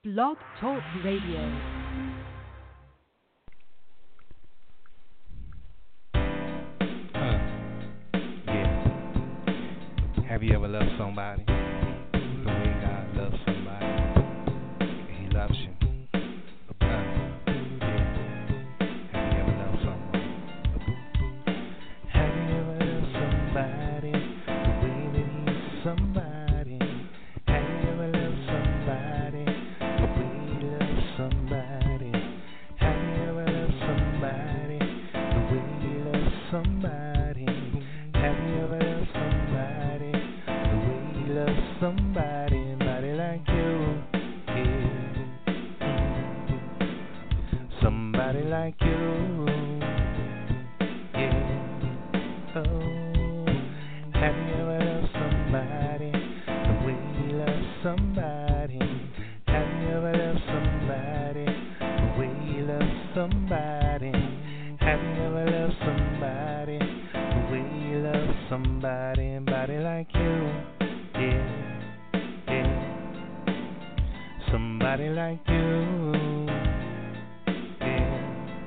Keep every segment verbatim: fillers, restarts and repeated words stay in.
Blog Talk Radio. Uh, yeah. Have you ever loved somebody the way God loves somebody? He loves you. Uh, yeah. Have you ever loved someone? Have you ever loved somebody the way that he's somebody? Have you ever loved somebody the way he loves somebody? Have you ever loved somebody the way he loves somebody? Have you ever loved somebody the way he loves somebody? Somebody like you, yeah. Somebody like you, yeah. Oh, have you ever loved somebody the way he loves somebody? Have you ever loved somebody the way he loves somebody? Have you ever loved somebody the way he loves somebody? Somebody like you, yeah, yeah. Somebody like you, yeah.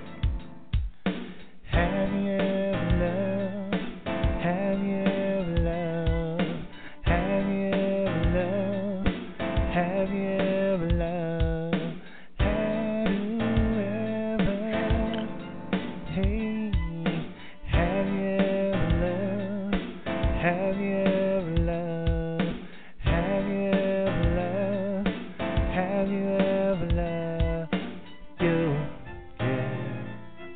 Have you ever loved? Have you ever loved? Have you ever loved? Have you ever loved? Have you ever? Hey, have you ever loved? Have you ever loved? Have you ever loved? Have you ever loved? You, yeah.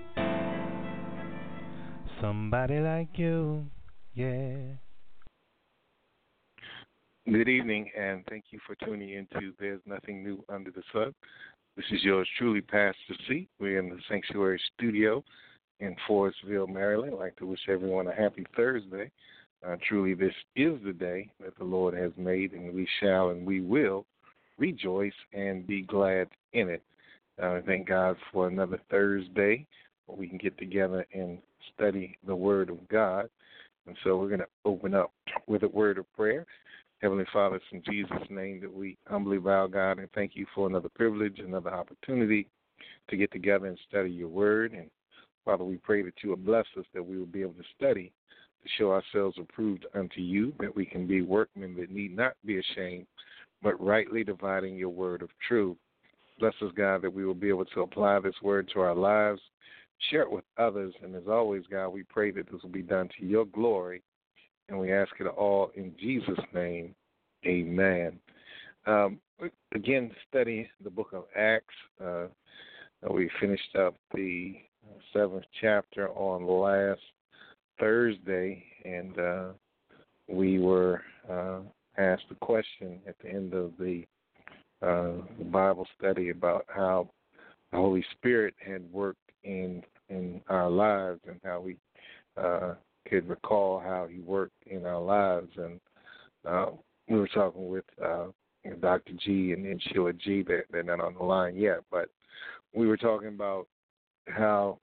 Somebody like you, yeah. Good evening, and thank you for tuning into There's Nothing New Under the Sun. This is yours truly, Pastor C. We're in the Sanctuary Studio in Forestville, Maryland. I'd like to wish everyone a happy Thursday. Uh, truly, this is the day that the Lord has made, and we shall and we will rejoice and be glad in it. Uh, thank God for another Thursday where we can get together and study the Word of God. And so we're going to open up with a word of prayer. Heavenly Father, it's in Jesus' name that we humbly bow, God, and thank you for another privilege, another opportunity to get together and study your word. And, Father, we pray that you will bless us, that we will be able to study, to show ourselves approved unto you, that we can be workmen that need not be ashamed, but rightly dividing your word of truth. Bless us, God, that we will be able to apply this word to our lives, share it with others, and as always, God, we pray that this will be done to your glory. And we ask it all in Jesus' name. Amen. Um, again, study the book of Acts. Uh, we finished up the seventh chapter on last Thursday, and uh, we were uh, asked a question at the end of the, uh, the Bible study about how the Holy Spirit had worked in in our lives and how we uh, could recall how he worked in our lives. And uh, we were talking with uh, Doctor G and, and Sheila G. They're, they're not on the line yet, but we were talking about how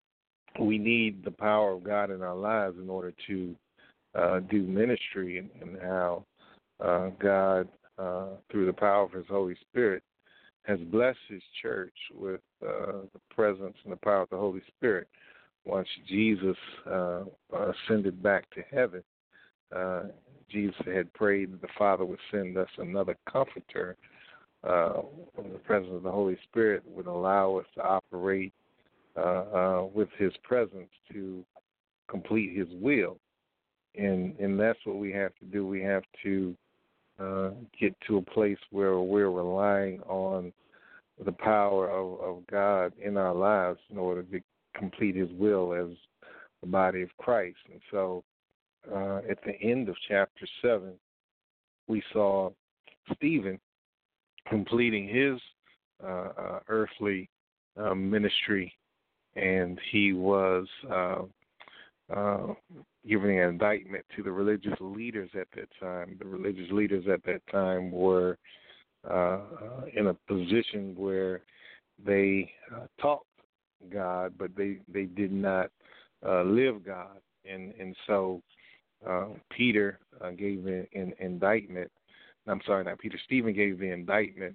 we need the power of God in our lives in order to uh, do ministry, and, and how uh, God, uh, through the power of his Holy Spirit, has blessed his church with uh, the presence and the power of the Holy Spirit. Once Jesus uh, ascended back to heaven, uh, Jesus had prayed that the Father would send us another comforter. Uh, the presence of the Holy Spirit would allow us to operate uh, uh, with his presence to complete his will. And, and that's what we have to do. We have to uh, get to a place where we're relying on the power of, of God in our lives in order to complete his will as the body of Christ. And so uh, at the end of chapter seven, we saw Stephen completing his uh, uh, earthly uh, ministry, and he was uh, uh, giving an indictment to the religious leaders at that time. The religious leaders at that time were uh, in a position where they uh, talked God, but they, they did not uh, live God. And and so uh, Peter uh, gave an, an indictment. I'm sorry, not Peter. Stephen gave the indictment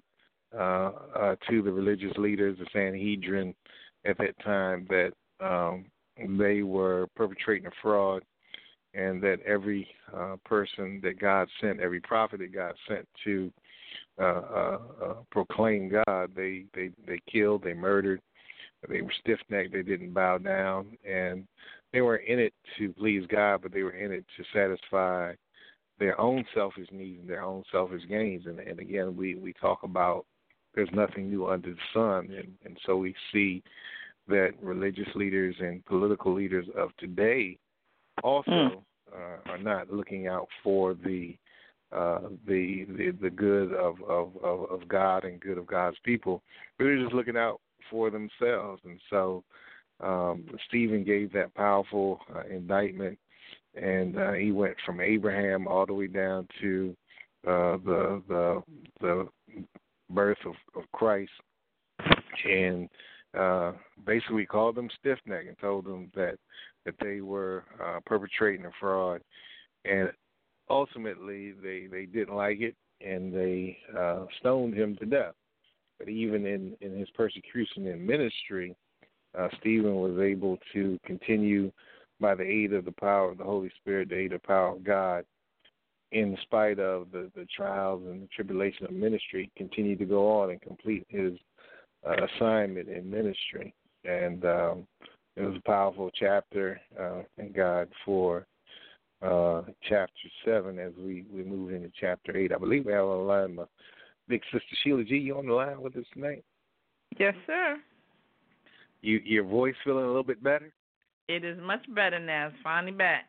uh, uh, to the religious leaders, the Sanhedrin at that time, that um, they were perpetrating a fraud, and that every uh, person that God sent, every prophet that God sent to uh, uh, uh, proclaim God, they, they, they killed, they murdered, they were stiff-necked, they didn't bow down, and they weren't in it to please God, but they were in it to satisfy their own selfish needs and their own selfish gains. And, and again, we, we talk about there's nothing new under the sun, and, and so we see that religious leaders and political leaders of today also mm. uh, are not looking out for the uh, the, the the good of, of, of, of God and good of God's people, but they're just looking out for themselves. And so um, Stephen gave that powerful uh, indictment, and uh, he went from Abraham all the way down to uh, the the the birth of, of Christ, and uh, basically called them stiff-necked and told them that that they were uh, perpetrating a fraud, and ultimately they, they didn't like it, and they uh, stoned him to death. But even in, in his persecution in ministry, uh, Stephen was able to continue by the aid of the power of the Holy Spirit, the aid of the power of God, in spite of the, the trials and the tribulation of ministry, continue to go on and complete his uh, assignment in ministry. And um, it was a powerful chapter. Uh, thank God for uh, chapter seven as we, we move into chapter eight. I believe we have on the line my big sister Sheila G. You on the line with us tonight? Yes, sir. You your voice feeling a little bit better? It is much better now. It's finally back.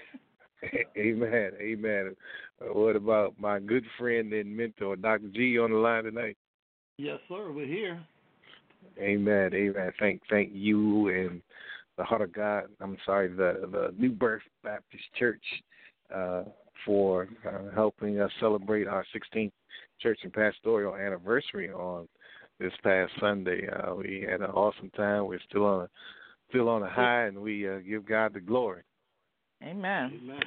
Amen. Amen. Uh, what about my good friend and mentor, Doctor G, on the line tonight? Yes, sir. We're here. Amen. Amen. Thank thank you and the Heart of God. I'm sorry, the the New Birth Baptist Church uh, for uh, helping us celebrate our sixteenth church and pastoral anniversary on this past Sunday. Uh, we had an awesome time. We're still on a still on a high, and we uh, give God the glory. Amen. Amen.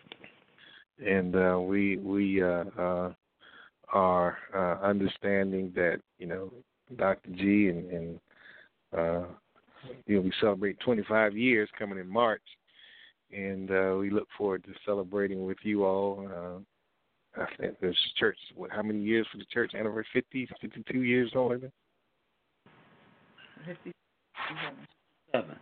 And uh, we we uh, uh, are uh, understanding that, you know, Doctor G and, and uh, you know, we celebrate twenty-five years coming in March, and uh, we look forward to celebrating with you all. Uh, I think this church, what, how many years for the church anniversary? fifty, fifty-two years old, isn't it? fifty-seven.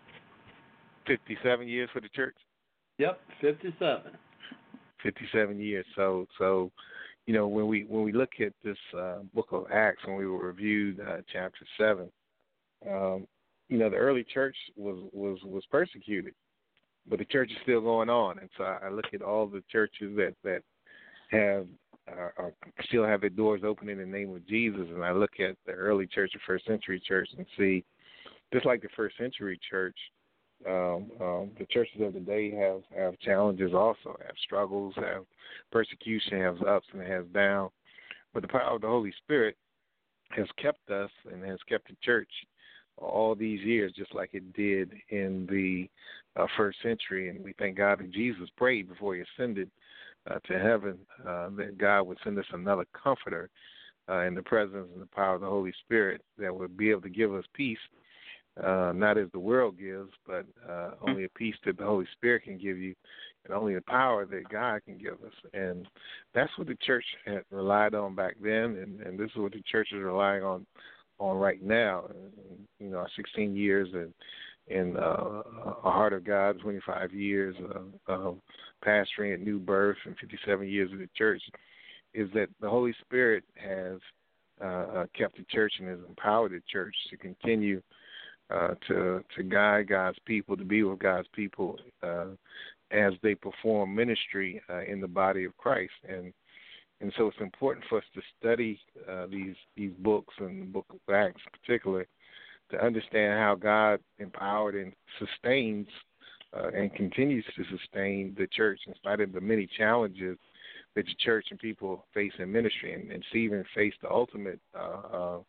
fifty-seven years for the church? Yep, fifty-seven. fifty-seven years. So, so, you know, when we when we look at this uh, book of Acts, when we reviewed uh, chapter seven, um, you know, the early church was, was, was persecuted, but the church is still going on. And so I, I look at all the churches that that have uh, are, still have their doors open in the name of Jesus, and I look at the early church, the first century church, and see, just like the first century church, Um, um, the churches of the day have, have challenges also, have struggles, have persecution, have ups and has downs. But the power of the Holy Spirit has kept us and has kept the church all these years, just like it did in the uh, first century. And we thank God that Jesus prayed before he ascended uh, to heaven, uh, that God would send us another comforter uh, in the presence and the power of the Holy Spirit that would be able to give us peace. Uh, not as the world gives, but uh, only a peace that the Holy Spirit can give you, and only the power that God can give us. And that's what the church had relied on back then, and, and this is what the church is relying on on right now. And, you know, sixteen years in, in uh, a Heart of God, twenty-five years of, of pastoring at New Birth, and fifty-seven years of the church, is that the Holy Spirit has uh, kept the church and has empowered the church to continue Uh, to to guide God's people, to be with God's people uh, as they perform ministry uh, in the body of Christ, and and so it's important for us to study uh, these these books, and the Book of Acts in particular, to understand how God empowered and sustains uh, and continues to sustain the church in spite of the many challenges that the church and people face in ministry, and, and Stephen faced the ultimate Uh, uh,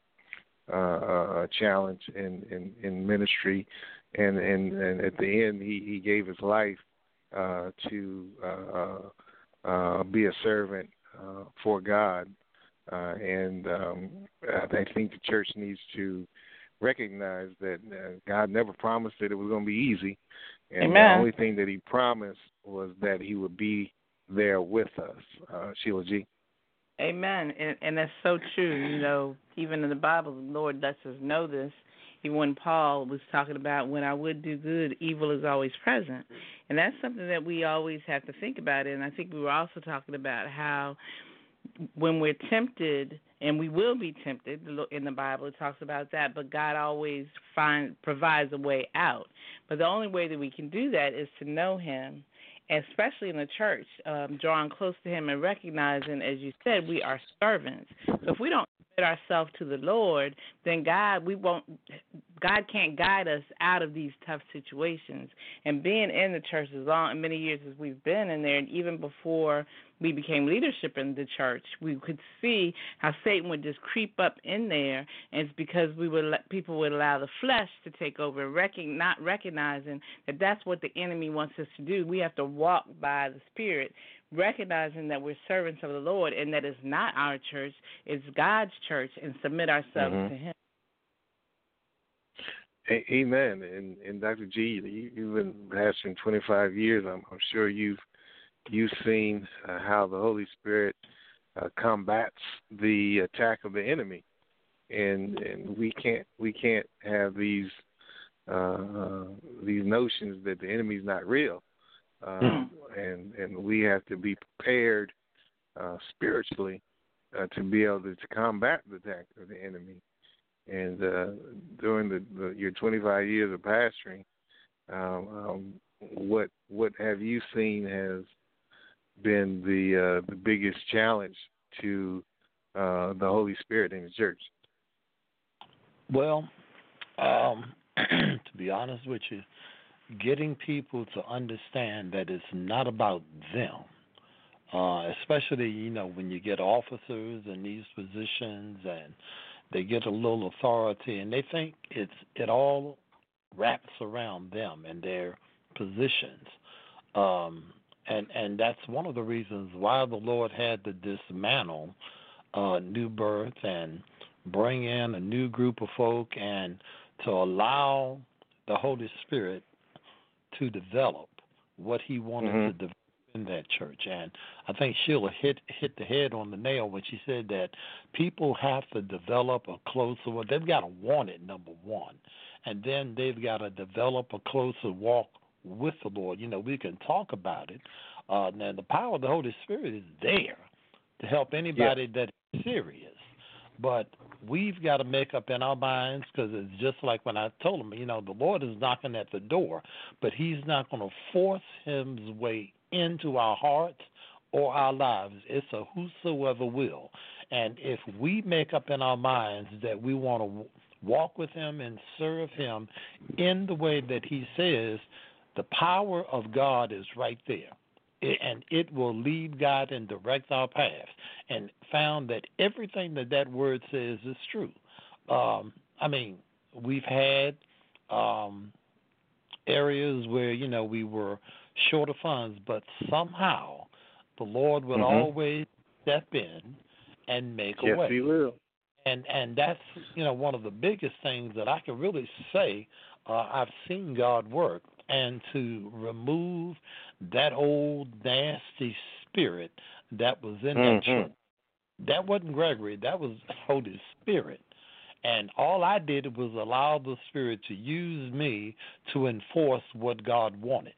Uh, uh, challenge in, in, in ministry, and, and, and at the end he, he gave his life uh, to uh, uh, be a servant uh, for God Uh, and um, I think the church needs to recognize that uh, God never promised that it was going to be easy. And Amen. the only thing that he promised was that he would be there with us. Uh, Sheila G. Amen. And, and that's so true. You know, even in the Bible, the Lord lets us know this. Even when Paul was talking about when I would do good, evil is always present. And that's something that we always have to think about. And I think we were also talking about how when we're tempted, and we will be tempted, in the Bible it talks about that, but God always find, provides a way out. But the only way that we can do that is to know him, especially in the church, um, drawing close to him and recognizing, as you said, we are servants. So if we don't submit ourselves to the Lord, then God, we won't. God can't guide us out of these tough situations. And being in the church as long, many years as we've been in there, and even before we became leadership in the church, we could see how Satan would just creep up in there, and it's because we would let, people would allow the flesh to take over, recon, not recognizing that that's what the enemy wants us to do. We have to walk by the Spirit, recognizing that we're servants of the Lord and that it's not our church, it's God's church, and submit ourselves Mm-hmm. to him. A- Amen. And, and Doctor G, you, you've been pastoring twenty-five years. I'm, I'm sure you've you've seen uh, how the Holy Spirit uh, combats the attack of the enemy, and and we can't we can't have these uh, uh, these notions that the enemy's not real, um, and and we have to be prepared uh, spiritually uh, to be able to, to combat the attack of the enemy. And uh, during the, the your twenty-five years of pastoring, um, um, what what have you seen has been the uh, the biggest challenge to uh, the Holy Spirit in the church? Well, um, to be honest with you, getting people to understand that it's not about them, uh, especially, you know, when you get officers in these positions and they get a little authority and they think it's it all wraps around them and their positions. Um, and, and that's one of the reasons why the Lord had to dismantle uh, New Birth and bring in a new group of folk and to allow the Holy Spirit to develop what he wanted mm-hmm. to develop in that church. And I think Sheila hit hit the head on the nail when she said that people have to develop a closer, well, they've got to want it, number one, and then they've got to develop a closer walk with the Lord. You know, we can talk about it. Uh, now, the power of the Holy Spirit is there to help anybody yeah. that is serious. But we've got to make up in our minds, because it's just like when I told him, you know, the Lord is knocking at the door, but he's not going to force his way into our hearts or our lives. It's a whosoever will. And if we make up in our minds that we want to walk with him and serve him in the way that he says, the power of God is right there. And it will lead God and direct our paths. And found that everything that that word says is true. Um, I mean, we've had um, areas where, you know, we were short of funds, but somehow the Lord will mm-hmm. always step in and make yes, a way. Yes, he will. And and that's, you know, one of the biggest things that I can really say uh, I've seen God work, and to remove that old nasty spirit that was in mm-hmm. that church. That wasn't Gregory. That was Holy Spirit. And all I did was allow the Spirit to use me to enforce what God wanted.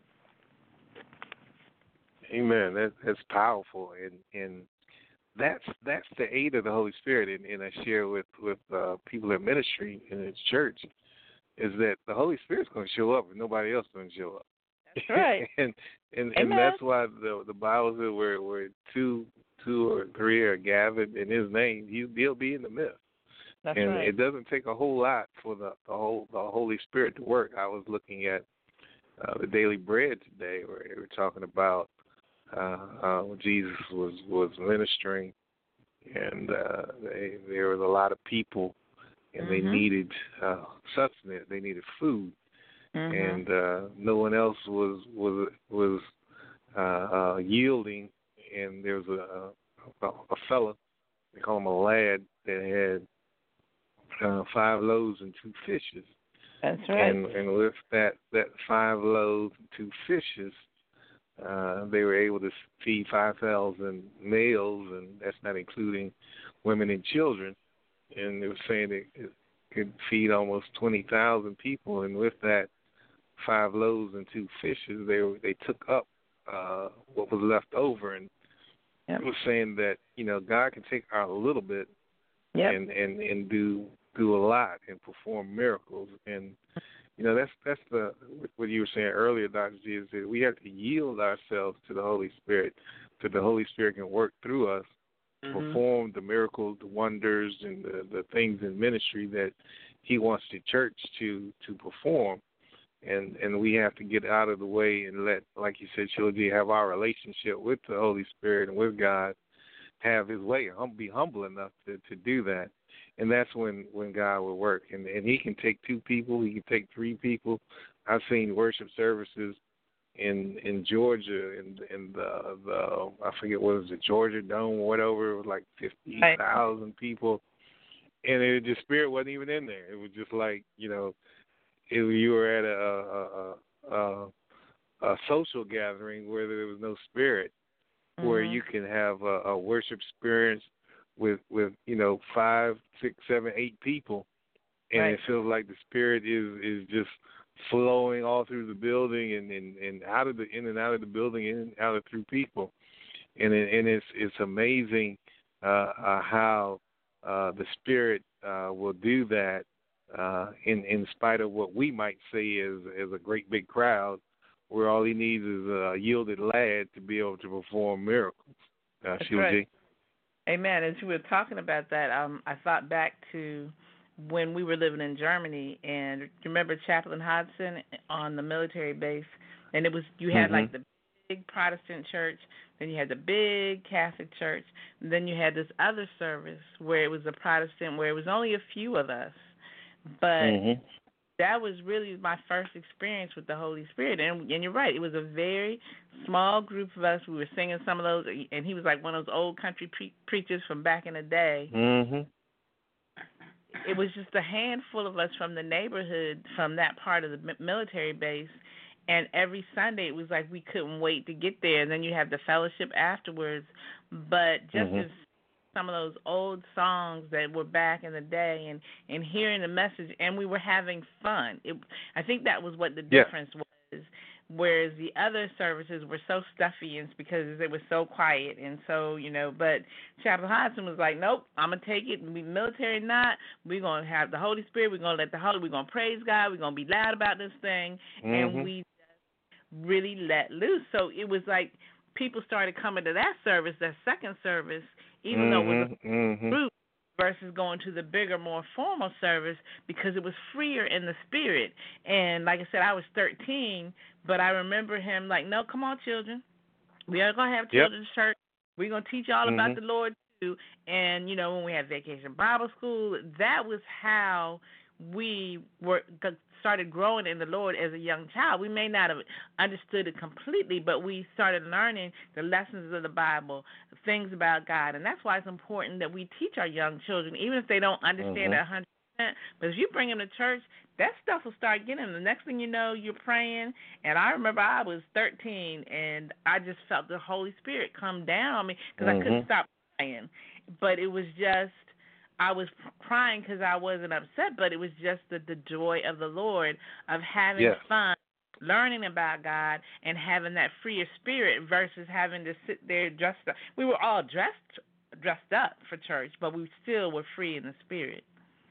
Amen. That, that's powerful, and and that's that's the aid of the Holy Spirit. And, and I share with with uh, people in ministry in this church is that the Holy Spirit's going to show up, and nobody else is going to show up. That's right. and and, and that's why the the Bible says where where two two or three are gathered in His name, He, He'll be in the midst. That's and right. it doesn't take a whole lot for the the whole the Holy Spirit to work. I was looking at uh, the Daily Bread today, where they were talking about uh, uh, when Jesus was was ministering, and uh, they, there was a lot of people, and mm-hmm. they needed uh, sustenance. They needed food. Mm-hmm. And uh, no one else was was was uh, uh, yielding, and there was a a, a fella they call him a lad that had uh, five loaves and two fishes. That's right. And, and with that, that five loaves and two fishes, uh, they were able to feed five thousand males, and that's not including women and children. And they were saying it, it could feed almost twenty thousand people. And with that five loaves and two fishes, they were, they took up uh, what was left over. And yep. It was saying that, you know, God can take our little bit yep. and, and, and do do a lot and perform miracles. And, you know, that's that's the what you were saying earlier, Doctor G, is that we have to yield ourselves to the Holy Spirit, so the Holy Spirit can work through us, mm-hmm. perform the miracles, the wonders, and the, the things in ministry that he wants the church to, to perform. And and we have to get out of the way and let, like you said, Shoji, have our relationship with the Holy Spirit and with God have his way, hum, be humble enough to, to do that. And that's when, when God will work. And, and he can take two people. He can take three people. I've seen worship services in in Georgia, in, in the, the, I forget what it was, the Georgia Dome or whatever. It was like fifty thousand people. And it, the spirit wasn't even in there. It was just like, you know, it, you were at a, a, a, a, a social gathering where there was no spirit, mm-hmm. where you can have a, a worship experience with, with, you know, five, six, seven, eight people, and right. it feels like the spirit is, is just flowing all through the building and, and, and out of the in and out of the building, in and out of through people, and it, and it's it's amazing uh, uh, how uh, the spirit uh, will do that uh, in in spite of what we might say is is a great big crowd, where all he needs is a yielded lad to be able to perform miracles. Uh, That's right. Amen. As you were talking about that, um, I thought back to when we were living in Germany, and remember Chaplain Hodson on the military base, and it was you had mm-hmm. like the big Protestant church, then you had the big Catholic church, and then you had this other service where it was a Protestant, where it was only a few of us, but mm-hmm. that was really my first experience with the Holy Spirit. And, and you're right, it was a very small group of us. We were singing some of those, and he was like one of those old country pre- preachers from back in the day. Mm-hmm. It was just a handful of us from the neighborhood, from that part of the military base, and every Sunday it was like we couldn't wait to get there. And then you have the fellowship afterwards. But just mm-hmm. as some of those old songs that were back in the day, and, and hearing the message, and we were having fun. It, I think that was what the yeah. difference was, whereas the other services were so stuffy and because it was so quiet and so, you know, but Chaplain Hodson was like, nope, I'm going to take it, we military or not, we're going to have the Holy Spirit, we're going to let the Holy, we're going to praise God, we're going to be loud about this thing, mm-hmm. and we just really let loose. So it was like people started coming to that service, that second service, even mm-hmm, though it was a mm-hmm. group, versus going to the bigger, more formal service, because it was freer in the spirit. And like I said, I was thirteen, but I remember him like, no, come on, children. We are going to have children's yep. church. We're going to teach you all mm-hmm. about the Lord, too. And, you know, when we had Vacation Bible School, that was how we were started growing in the Lord as a young child. We may not have understood it completely, but we started learning the lessons of the Bible, things about God, and that's why it's important that we teach our young children, even if they don't understand mm-hmm. it one hundred percent. But if you bring them to church, that stuff will start getting them. The next thing you know, you're praying, and I remember I was thirteen, and I just felt the Holy Spirit come down on me because mm-hmm. I couldn't stop praying. But it was just, I was crying because I wasn't upset, but it was just the, the joy of the Lord of having yeah. fun, learning about God, and having that freer spirit versus having to sit there dressed up. We were all dressed dressed up for church, but we still were free in the spirit.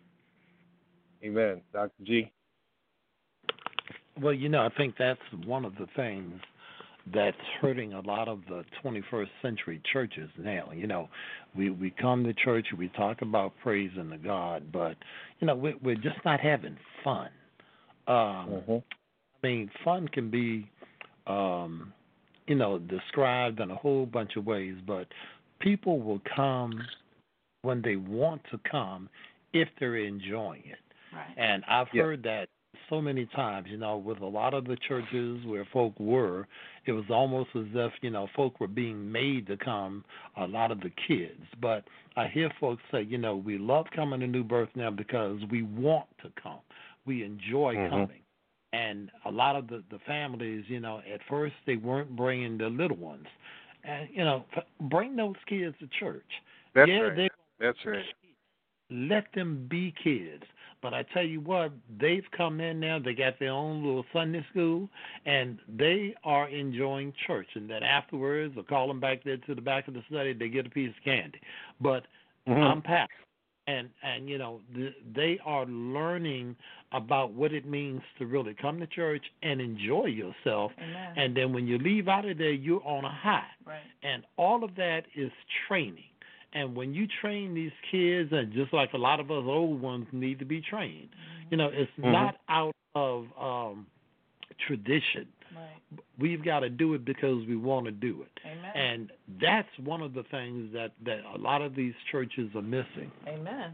Amen. Doctor G? Well, you know, I think that's one of the things that's hurting a lot of the twenty-first century churches now. You know, we, we come to church, we talk about praising the God, but, you know, we, we're just not having fun. Um, mm-hmm. I mean, fun can be, um, you know, described in a whole bunch of ways, but people will come when they want to come if they're enjoying it. Right. And I've yeah. heard that so many times, you know, with a lot of the churches where folk were, it was almost as if, you know, folk were being made to come, a lot of the kids. But I hear folks say, you know, we love coming to New Birth now because we want to come. We enjoy mm-hmm. coming. And a lot of the, the families, you know, at first they weren't bringing the little ones. And, you know, bring those kids to church. That's yeah, right. They, That's right. Let them be kids. But I tell you what, they've come in now, they got their own little Sunday school, and they are enjoying church. And then afterwards, they'll call them back there to the back of the study, they get a piece of candy. But mm-hmm. I'm packed. And, and you know, the, they are learning about what it means to really come to church and enjoy yourself. Amen. And then when you leave out of there, you're on a high. Right. And all of that is training. And when you train these kids, and just like a lot of us old ones need to be trained, mm-hmm. you know, it's mm-hmm. not out of um, tradition. Right. We've got to do it because we want to do it. Amen. And that's one of the things that, that a lot of these churches are missing. Amen.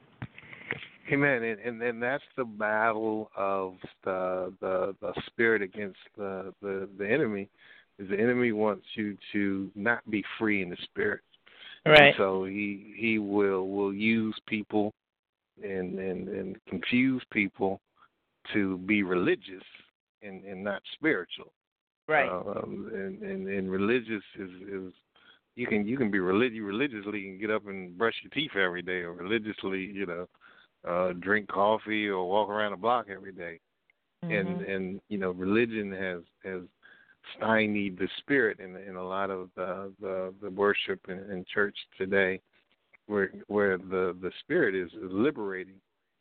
Amen. And, and and that's the battle of the the, the spirit against the, the, the enemy. Is the enemy wants you to not be free in the spirit. Right. And so he he will will use people and, and, and confuse people to be religious and, and not spiritual. Right. Um, and, and, and religious is, is you can you can be religious religiously and get up and brush your teeth every day, or religiously, you know, uh, drink coffee or walk around the block every day. Mm-hmm. And and you know, religion has has stymied the spirit in, in a lot of the the, the worship in, in church today, where where the, the spirit is, is liberating.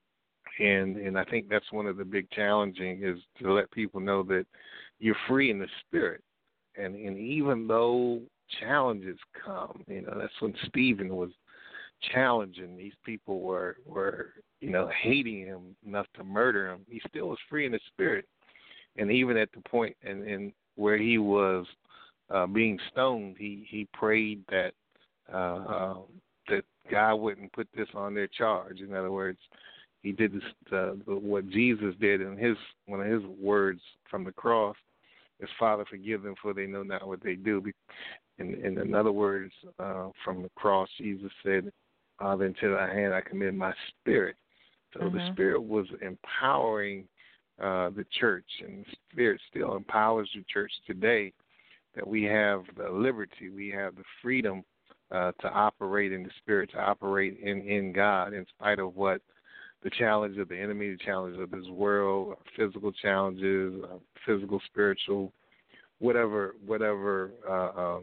And and I think that's one of the big challenging is to let people know that you're free in the spirit. And and even though challenges come, you know, that's when Stephen was challenging. These people were, were you know, hating him enough to murder him. He still was free in the spirit. And even at the point and, and where he was uh, being stoned, he, he prayed that uh, uh, that God wouldn't put this on their charge. In other words, he did this, uh, what Jesus did in his one of his words from the cross is, "Father, forgive them, for they know not what they do." In, in, in other words, uh, from the cross, Jesus said, "Father, into thy hand I commit my spirit." So mm-hmm. the Spirit was empowering uh, the church, and the Spirit still empowers the church today, that we have the liberty, we have the freedom uh, to operate in the Spirit, to operate in, in God, in spite of what the challenge of the enemy, the challenge of this world, physical challenges, uh, physical, spiritual, whatever, whatever uh,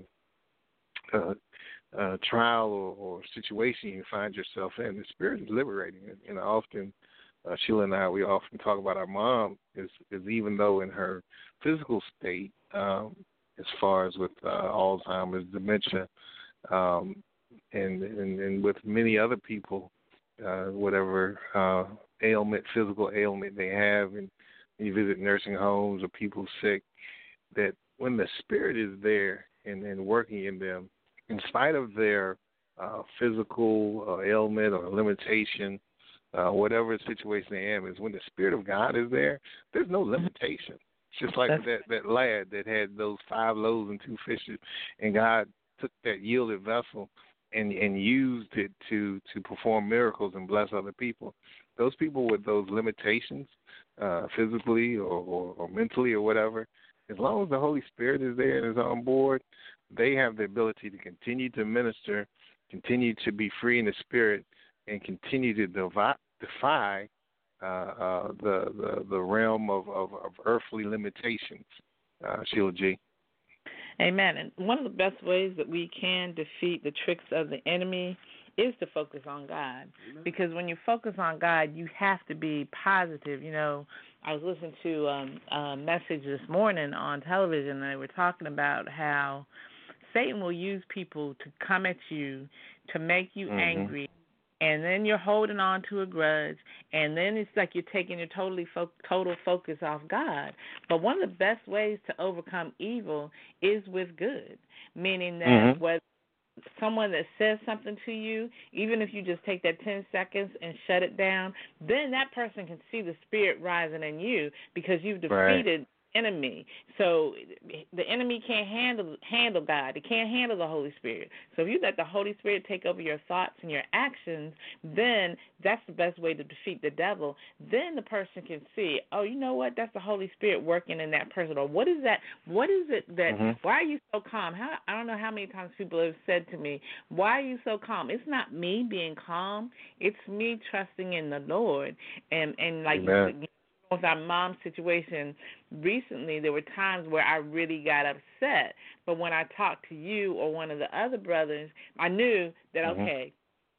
uh, uh, uh, trial or, or situation you find yourself in. The Spirit is liberating. And you know, often, uh, Sheila and I, we often talk about our mom is, is even though in her physical state, um, as far as with uh, Alzheimer's, dementia, um, and, and, and with many other people, uh, whatever uh, ailment, physical ailment they have, and you visit nursing homes or people sick, that when the Spirit is there and, and working in them, in spite of their uh, physical uh, ailment or limitation, uh, whatever the situation they am, is when the Spirit of God is there, there's no limitation. It's just like that, that lad that had those five loaves and two fishes, and God took that yielded vessel and, and used it to, to perform miracles and bless other people. Those people with those limitations, uh, physically or, or, or mentally or whatever, as long as the Holy Spirit is there and is on board, they have the ability to continue to minister, continue to be free in the Spirit, and continue to devi- defy uh, uh, the, the the realm of, of, of earthly limitations. Uh, Sheila G. Amen. And one of the best ways that we can defeat the tricks of the enemy is to focus on God. Amen. Because when you focus on God, you have to be positive. You know, I was listening to um, a message this morning on television, and they were talking about how Satan will use people to come at you, to make you mm-hmm. angry, and then you're holding on to a grudge, and then it's like you're taking your totally fo- total focus off God. But one of the best ways to overcome evil is with good, meaning that mm-hmm. whether someone that says something to you, even if you just take that ten seconds and shut it down, then that person can see the spirit rising in you because you've defeated right. enemy. So the enemy can't handle handle God. It can't handle the Holy Spirit. So if you let the Holy Spirit take over your thoughts and your actions, then that's the best way to defeat the devil. Then the person can see, oh, you know what? That's the Holy Spirit working in that person. Or what is that? What is it that? Mm-hmm. Why are you so calm? How I don't know how many times people have said to me, why are you so calm? It's not me being calm. It's me trusting in the Lord and and like. Amen. With our mom's situation recently, there were times where I really got upset. But when I talked to you or one of the other brothers, I knew that Mm-hmm. okay,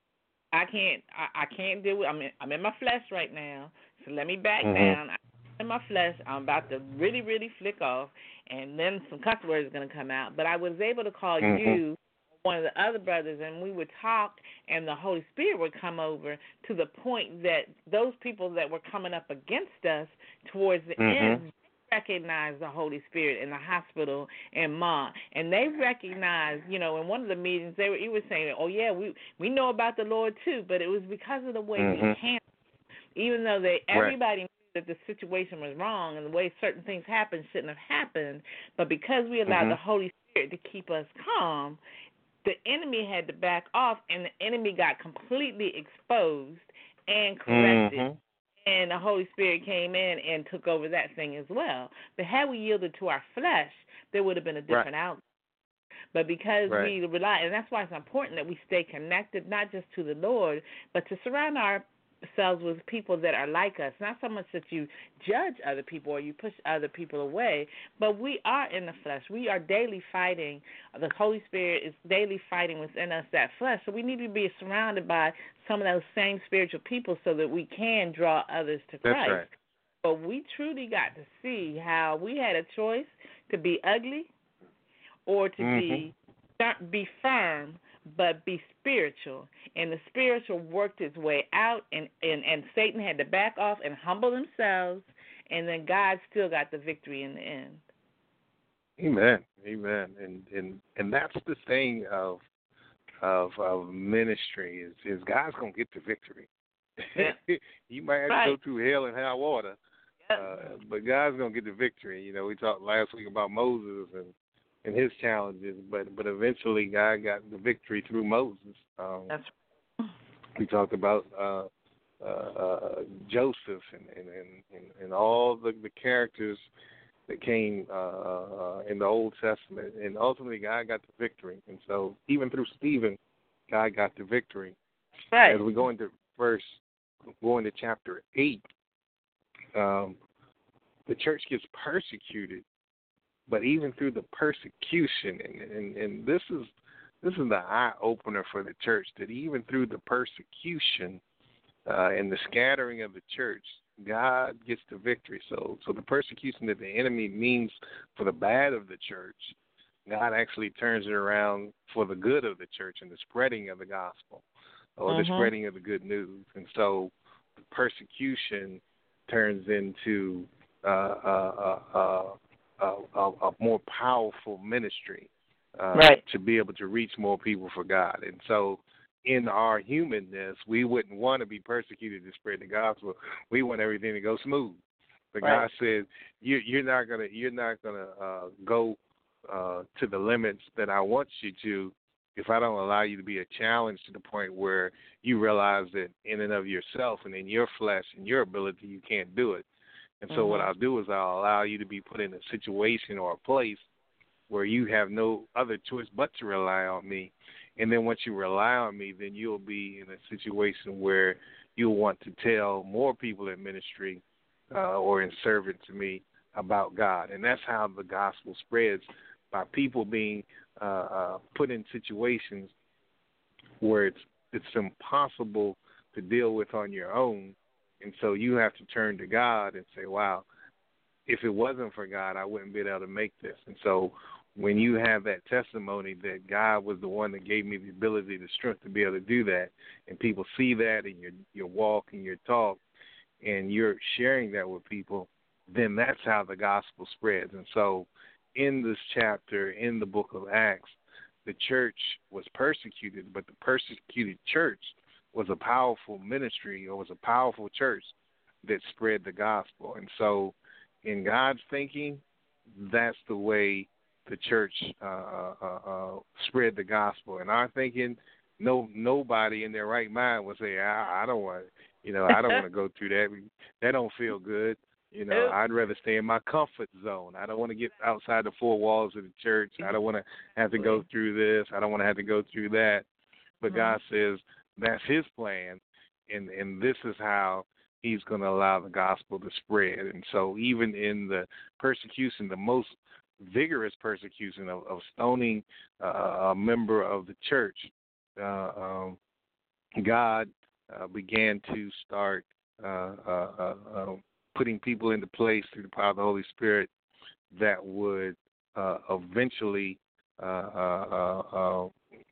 I can't, I, I can't deal with. I'm in, I'm in my flesh right now, so let me back Mm-hmm. down. I'm in my flesh. I'm about to really, really flick off, and then some cuss words are gonna come out. But I was able to call Mm-hmm. you, one of the other brothers, and we would talk, and the Holy Spirit would come over to the point that those people that were coming up against us towards the Mm-hmm. end recognized the Holy Spirit in the hospital and Ma, and they recognized, you know, in one of the meetings they were, he was saying, oh yeah, we we know about the Lord too, but it was because of the way Mm-hmm. we handled it. Even though they Right. everybody knew that the situation was wrong and the way certain things happened shouldn't have happened, but because we allowed Mm-hmm. the Holy Spirit to keep us calm, the enemy had to back off, and the enemy got completely exposed and corrected. Mm-hmm. And the Holy Spirit came in and took over that thing as well. But had we yielded to our flesh, there would have been a different Right. outcome. But because Right. we rely, and that's why it's important that we stay connected, not just to the Lord, but to surround ourselves with people that are like us. Not so much that you judge other people or you push other people away, but we are in the flesh. We are daily fighting. The Holy Spirit is daily fighting within us that flesh. So we need to be surrounded by some of those same spiritual people so that we can draw others to Christ. That's right. But we truly got to see how we had a choice to be ugly or to be be firm, but be spiritual. And the spiritual worked its way out, and, and, and Satan had to back off and humble themselves, and then God still got the victory in the end. Amen. Amen. And and and that's the thing of of of ministry is is God's gonna get the victory. Yeah. You might have Right. to go through hell and high water, Yep. uh, but God's gonna get the victory. You know, we talked last week about Moses and, and his challenges, but but eventually God got the victory through Moses. Um, That's we talked about uh, uh, uh, Joseph and and, and, and all the, the characters that came uh, uh, in the Old Testament, and ultimately God got the victory. And so even through Stephen, God got the victory. right. As we go into verse, go into chapter eight, um, the church gets persecuted, but even through the persecution, and, and, and this is this is the eye opener for the church, that even through the persecution uh, and the scattering of the church, God gets the victory. So, so the persecution that the enemy means for the bad of the church, God actually turns it around for the good of the church and the spreading of the gospel, or Uh-huh. the spreading of the good news. And so, the persecution turns into uh, uh, uh, uh, a, a more powerful ministry uh, Right. to be able to reach more people for God. And so, in our humanness, we wouldn't want to be persecuted to spread the gospel. We want everything to go smooth. But Right. God said, you, "You're not gonna, you're not gonna uh, go uh, to the limits that I want you to, if I don't allow you to be a challenge to the point where you realize that in and of yourself and in your flesh and your ability, you can't do it. And so, what Mhm. I'll do is I'll allow you to be put in a situation or a place where you have no other choice but to rely on me. And then once you rely on me, then you'll be in a situation where you'll want to tell more people in ministry uh, or in service to me about God." And that's how the gospel spreads, by people being uh, uh, put in situations where it's it's impossible to deal with on your own. And so you have to turn to God and say, wow, if it wasn't for God, I wouldn't be able to make this. And so when you have that testimony that God was the one that gave me the ability, the strength to be able to do that, and people see that in your, your walk and your talk, and you're sharing that with people, then that's how the gospel spreads. And so in this chapter, in the book of Acts, the church was persecuted, but the persecuted church was a powerful ministry or was a powerful church that spread the gospel. And so in God's thinking, that's the way the church uh, uh, uh, spread the gospel. In our thinking, no nobody in their right mind would say, I, I don't want, you know, I don't want to go through that. That don't feel good. You know, I'd rather stay in my comfort zone. I don't want to get outside the four walls of the church. I don't want to have to go through this. I don't want to have to go through that. But mm-hmm. God says that's his plan, and, and this is how he's going to allow the gospel to spread. And so even in the persecution, the most vigorous persecution of, of stoning uh, a member of the church, uh, um, God uh, began to start uh, uh, uh, uh, putting people into place through the power of the Holy Spirit that would uh, eventually uh, uh, uh,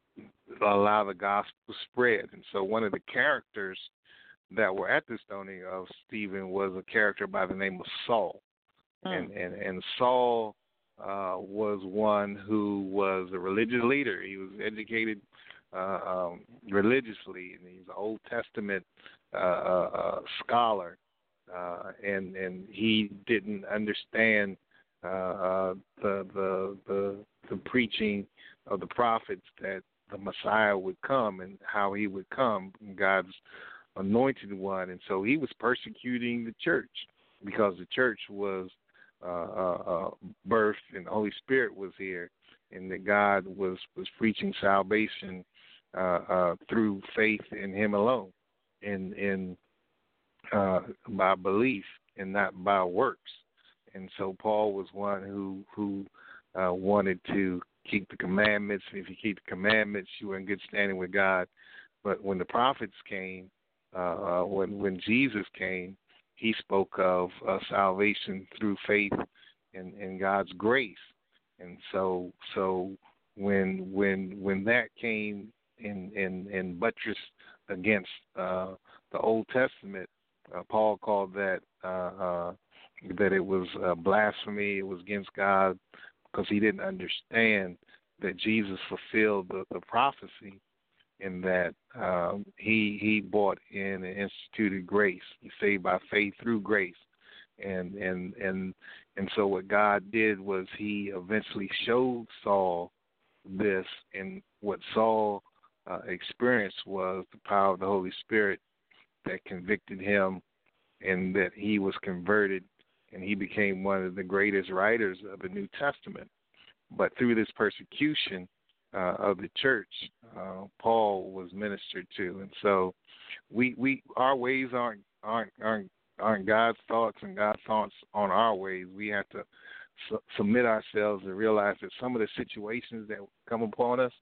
allow the gospel to spread. And so one of the characters that were at the stoning of Stephen was a character by the name of Saul. Hmm. And, and, and Saul uh, was one who was a religious leader. He was educated uh, um, religiously, and he's an Old Testament uh, uh, scholar. Uh, and and he didn't understand uh, uh, the, the the the preaching of the prophets that the Messiah would come and how he would come, God's anointed one. And so he was persecuting the church because the church was uh, uh, uh, birthed and the Holy Spirit was here, and that God was was preaching salvation uh, uh, through faith in Him alone, and in Uh, by belief and not by works. And so Paul was one who who uh, wanted to keep the commandments. And if you keep the commandments, you were in good standing with God. But when the prophets came, uh, when when Jesus came, he spoke of uh, salvation through faith in, in God's grace. And so so when when when that came in in, in buttress against uh, the Old Testament, Uh, Paul called that uh, uh, that it was uh, blasphemy. It was against God because he didn't understand that Jesus fulfilled the, the prophecy, in that um, he he brought in and instituted grace. He saved by faith through grace, and and and and so what God did was he eventually showed Saul this, and what Saul uh, experienced was the power of the Holy Spirit that convicted him, and that he was converted, and he became one of the greatest writers of the New Testament. But through this persecution uh, of the church, uh, Paul was ministered to, and so we we our ways aren't aren't aren't aren't God's thoughts, and God's thoughts on our ways. We have to su- submit ourselves and realize that some of the situations that come upon us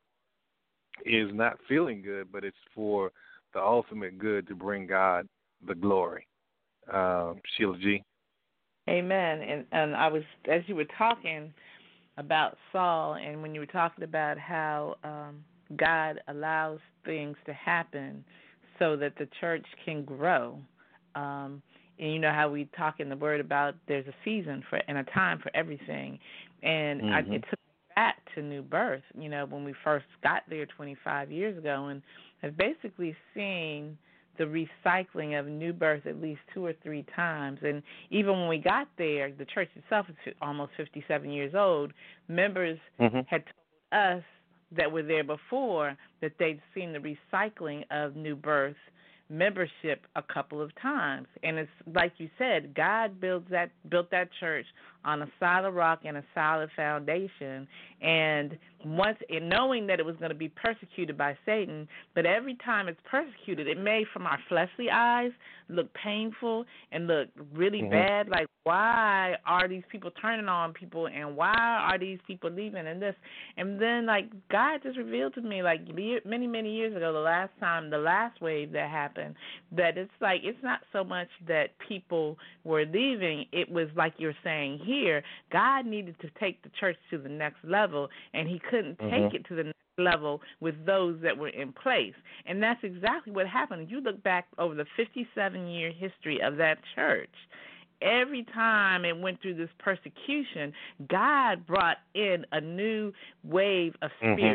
is not feeling good, but it's for the ultimate good to bring God the glory. Um, Sheila G. Amen. And and I was, as you were talking about Saul, and when you were talking about how um, God allows things to happen so that the church can grow. Um, and you know how we talk in the Word about there's a season for and a time for everything. And mm-hmm. I, it took me back to New Birth, you know, when we first got there twenty-five years ago, and I've basically seen the recycling of New Birth at least two or three times. And even when we got there, the church itself is almost fifty-seven years old. Members mm-hmm. had told us that were there before that they'd seen the recycling of New Birth membership a couple of times. And it's like you said, God builds that built that church on a solid rock and a solid foundation. And once, and knowing that it was going to be persecuted by Satan, but every time it's persecuted, it may, from our fleshly eyes, look painful and look really mm-hmm. bad. Like, why are these people turning on people, and why are these people leaving and this? And then, like, God just revealed to me, like, many, many years ago, the last time, the last wave that happened, that it's like, it's not so much that people were leaving. It was like you're saying here, God needed to take the church to the next level, and he couldn't mm-hmm. take it to the next level with those that were in place. And that's exactly what happened. You look back over the fifty-seven-year history of that church, every time it went through this persecution, God brought in a new wave of spirit, mm-hmm.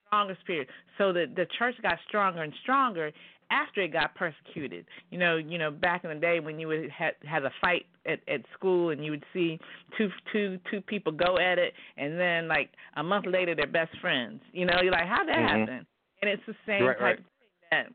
strongest period. So the the church got stronger and stronger after it got persecuted. You know, you know, back in the day when you would have had a fight at, at school and you would see two two two people go at it, and then like a month later they're best friends. You know, you're like, how'd that mm-hmm. happen? And it's the same right, type right. of thing that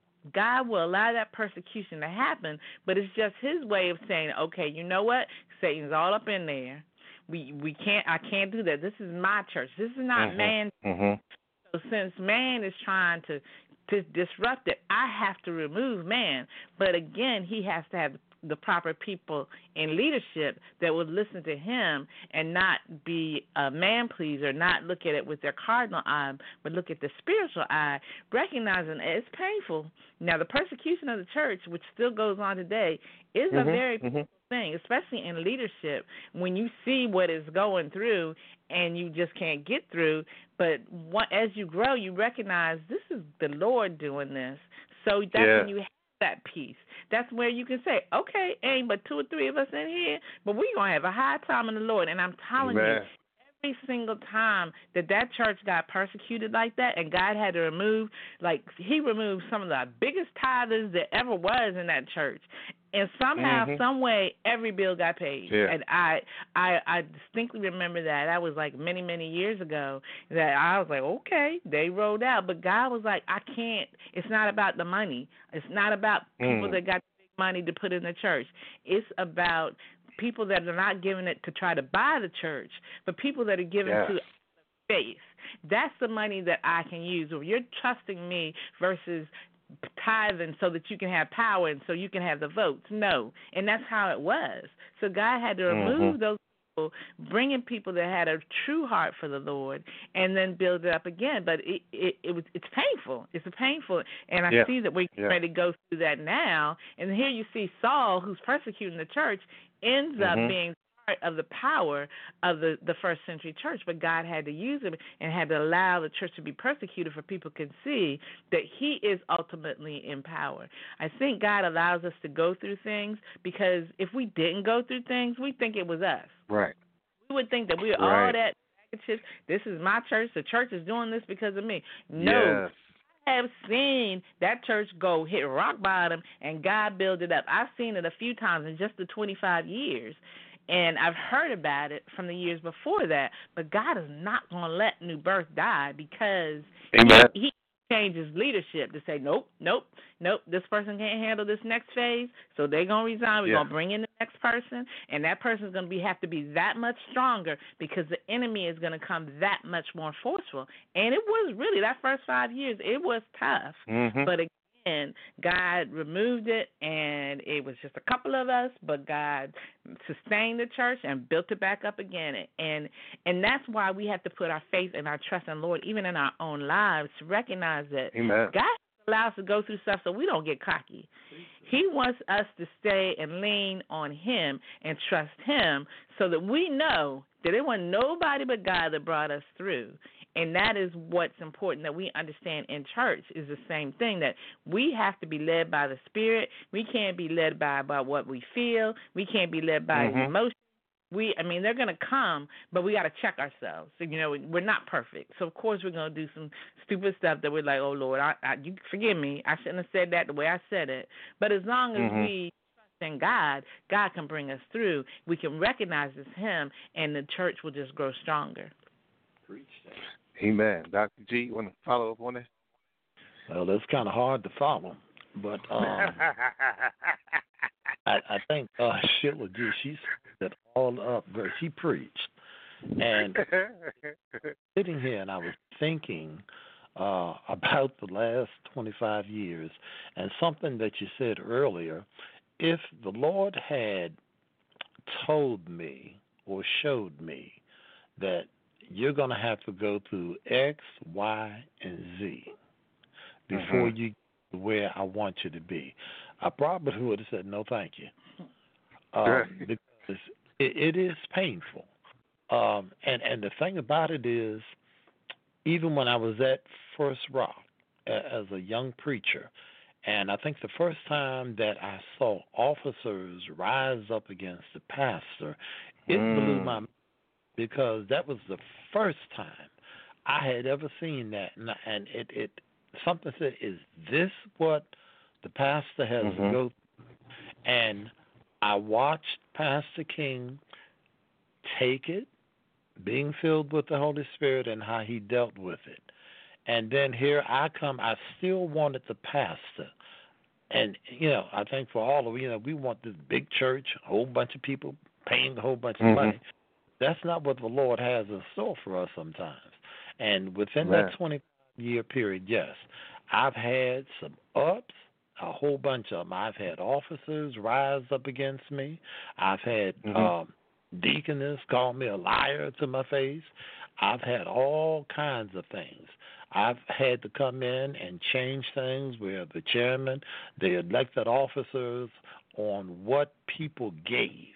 God will allow that persecution to happen, but it's just His way of saying, okay, you know what? Satan's all up in there. We we can't. I can't do that. This is my church. This is not mm-hmm. man. Mm-hmm. So since man is trying to to disrupt it, I have to remove man. But again, he has to have the proper people in leadership that would listen to him and not be a man pleaser, not look at it with their cardinal eye, but look at the spiritual eye, recognizing it's painful. Now, the persecution of the church, which still goes on today, is mm-hmm. a very mm-hmm. painful thing, especially in leadership, when you see what is going through and you just can't get through. But what, as you grow, you recognize this is the Lord doing this. So that's yeah. when you have that peace. That's where you can say, okay, ain't but two or three of us in here, but we're going to have a high time in the Lord. And I'm telling Amen. you, every single time that that church got persecuted like that and God had to remove, like he removed some of the biggest tithers that ever was in that church. And somehow, mm-hmm. some way, every bill got paid. Yeah. And I, I, I distinctly remember that. That was like many, many years ago. That I was like, okay, they rolled out. But God was like, I can't. It's not about the money. It's not about people mm. that got big money to put in the church. It's about people that are not giving it to try to buy the church, but people that are giving yes. to faith. That's the money that I can use. If you're trusting me versus tithing so that you can have power and so you can have the votes. No. And that's how it was. So God had to remove mm-hmm. those people, bringing people that had a true heart for the Lord, and then build it up again. But it it, it was it's painful. It's a painful, and I yeah. see that we're yeah. ready to go through that now. And here you see Saul, who's persecuting the church, ends mm-hmm. up being of the power of the, the first century church, but God had to use him and had to allow the church to be persecuted for people can see that he is ultimately in power. I think God allows us to go through things because if we didn't go through things, we think it was us. Right. We would think that we're right. all that, this is my church, the church is doing this because of me. No. Yes. I have seen that church go hit rock bottom and God build it up. I've seen it a few times in just the twenty-five years. And I've heard about it from the years before that, but God is not going to let New Birth die because Amen. he, he changes leadership to say, nope, nope, nope, this person can't handle this next phase, so they're going to resign. We're yeah. going to bring in the next person, and that person's going to be have to be that much stronger because the enemy is going to come that much more forceful. And it was really, that first five years, it was tough. Mm-hmm. But again, And God removed it, and it was just a couple of us, but God sustained the church and built it back up again. And and that's why we have to put our faith and our trust in the Lord, even in our own lives, to recognize that Amen. God allows us to go through stuff so we don't get cocky. He wants us to stay and lean on him and trust him so that we know that it wasn't nobody but God that brought us through. And that is what's important that we understand in church is the same thing, that we have to be led by the Spirit. We can't be led by, by what we feel. We can't be led by mm-hmm. emotions. We, I mean, they're going to come, but we got to check ourselves. So, you know, we're not perfect. So, of course, we're going to do some stupid stuff that we're like, oh, Lord, I, I, you forgive me. I shouldn't have said that the way I said it. But as long as mm-hmm. we trust in God, God can bring us through. We can recognize it's him, and the church will just grow stronger. Preach that. Amen. Doctor G, you want to follow up on that? Well, that's kind of hard to follow, but um, I, I think uh, Sheila G, she set it all up. She preached, and sitting here, and I was thinking uh, about the last twenty-five years, and something that you said earlier. If the Lord had told me or showed me that you're going to have to go through X, Y, and Z before mm-hmm. you get to where I want you to be, I probably would have said, no, thank you. Um, because it, it is painful. Um, and, and the thing about it is, even when I was at First Rock as a young preacher, and I think the first time that I saw officers rise up against the pastor, it mm. blew my mind. Because that was the first time I had ever seen that, and, and it, it something said, "Is this what the pastor has mm-hmm. to go through?" And I watched Pastor King take it, being filled with the Holy Spirit, and how he dealt with it. And then here I come. I still wanted the pastor. And, you know, I think for all of you know, we want this big church, a whole bunch of people paying a whole bunch of mm-hmm. money. That's not what the Lord has in store for us sometimes. And within Man. that twenty-five-year period, yes, I've had some ups, a whole bunch of them. I've had officers rise up against me. I've had mm-hmm. um, deaconess call me a liar to my face. I've had all kinds of things. I've had to come in and change things where the chairman, the elected officers, on what people gave.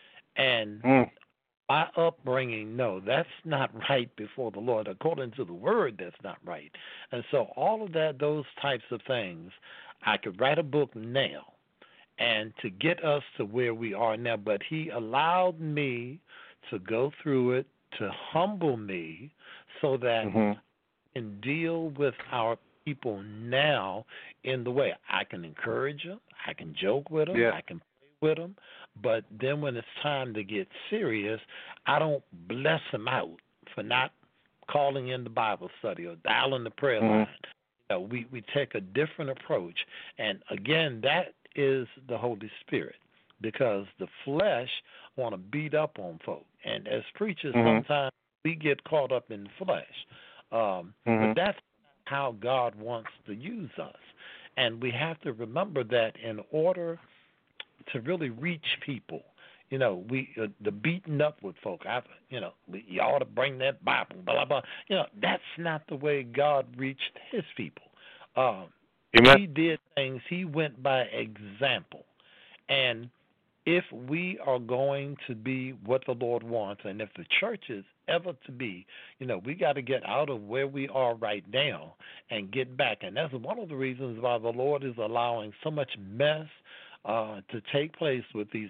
And mm. my upbringing, no, that's not right before the Lord. According to the word, that's not right. And so all of that, those types of things, I could write a book now and to get us to where we are now. But he allowed me to go through it, to humble me so that mm-hmm. I can deal with our people now in the way I can encourage them, I can joke with them, yeah. I can play with them. But then when it's time to get serious, I don't bless them out for not calling in the Bible study or dialing the prayer mm-hmm. line. You know, we, we take a different approach. And, again, that is the Holy Spirit, because the flesh want to beat up on folk. And as preachers, mm-hmm. sometimes we get caught up in the flesh. Um, mm-hmm. But that's how God wants to use us. And we have to remember that in order to really reach people, you know, we uh, the beating up with folk. I, you know, we, you ought to bring that Bible, blah, blah, blah. You know, that's not the way God reached his people. Um, he did things. He went by example. And if we are going to be what the Lord wants, and if the church is ever to be, you know, we got to get out of where we are right now and get back. And that's one of the reasons why the Lord is allowing so much mess uh, to take place with these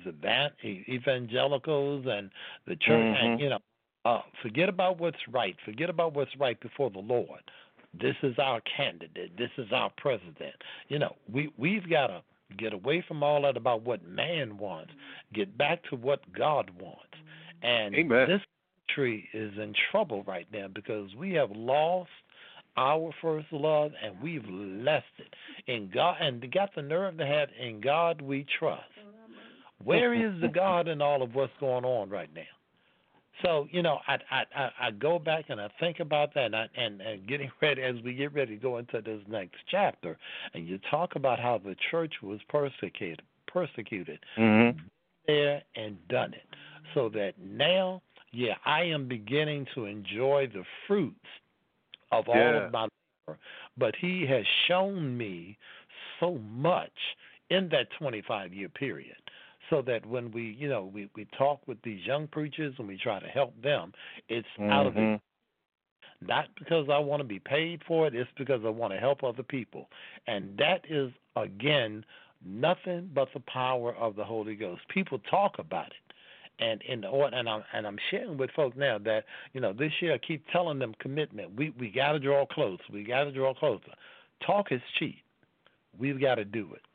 evangelicals and the church. Mm-hmm. And, you know, uh, forget about what's right. Forget about what's right before the Lord. This is our candidate. This is our president. You know, we, we've got to get away from all that about what man wants. Get back to what God wants. And Amen. This country is in trouble right now because we have lost our first love and we've left it. In God, and got the nerve to have "In God We Trust." Where is the God in all of what's going on right now? So, you know, I I I go back and I think about that, and, I, and and getting ready as we get ready to go into this next chapter, and you talk about how the church was persecuted, persecuted, mm-hmm. there and done it, so that now, yeah, I am beginning to enjoy the fruits of all yeah. of my labor. But He has shown me so much in that twenty-five year period. So that when we, you know, we, we talk with these young preachers and we try to help them, it's mm-hmm. out of it. Not because I want to be paid for it, it's because I want to help other people. And that is, again, nothing but the power of the Holy Ghost. People talk about it. And in the, and I'm and I'm sharing with folks now that, you know, this year I keep telling them commitment. We we got to draw close. We got to draw closer. Talk is cheap. We've got to do it.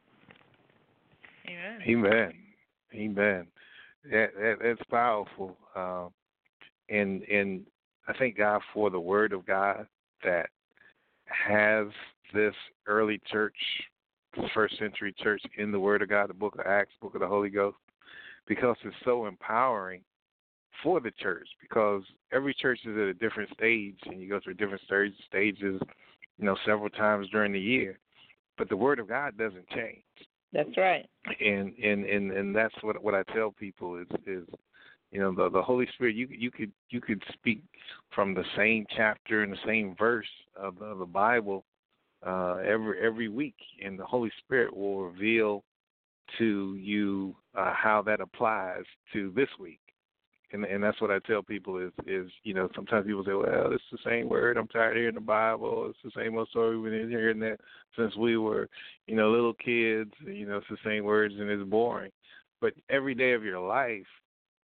Amen. Amen. Amen. That, that that's powerful, um, and and I thank God for the Word of God that has this early church, first century church, in the Word of God, the Book of Acts, Book of the Holy Ghost, because it's so empowering for the church. Because every church is at a different stage, and you go through different stages, stages, you know, several times during the year. But the Word of God doesn't change. That's right. And and, and, and that's what what I tell people is is you know the the Holy Spirit, you you could you could speak from the same chapter and the same verse of the, of the Bible uh, every every week, and the Holy Spirit will reveal to you uh, how that applies to this week. And and that's what I tell people is is you know sometimes people say, well, it's the same word. I'm tired of hearing the Bible. It's the same old story. We've been hearing that since we were you know little kids. You know it's the same words and it's boring. But every day of your life,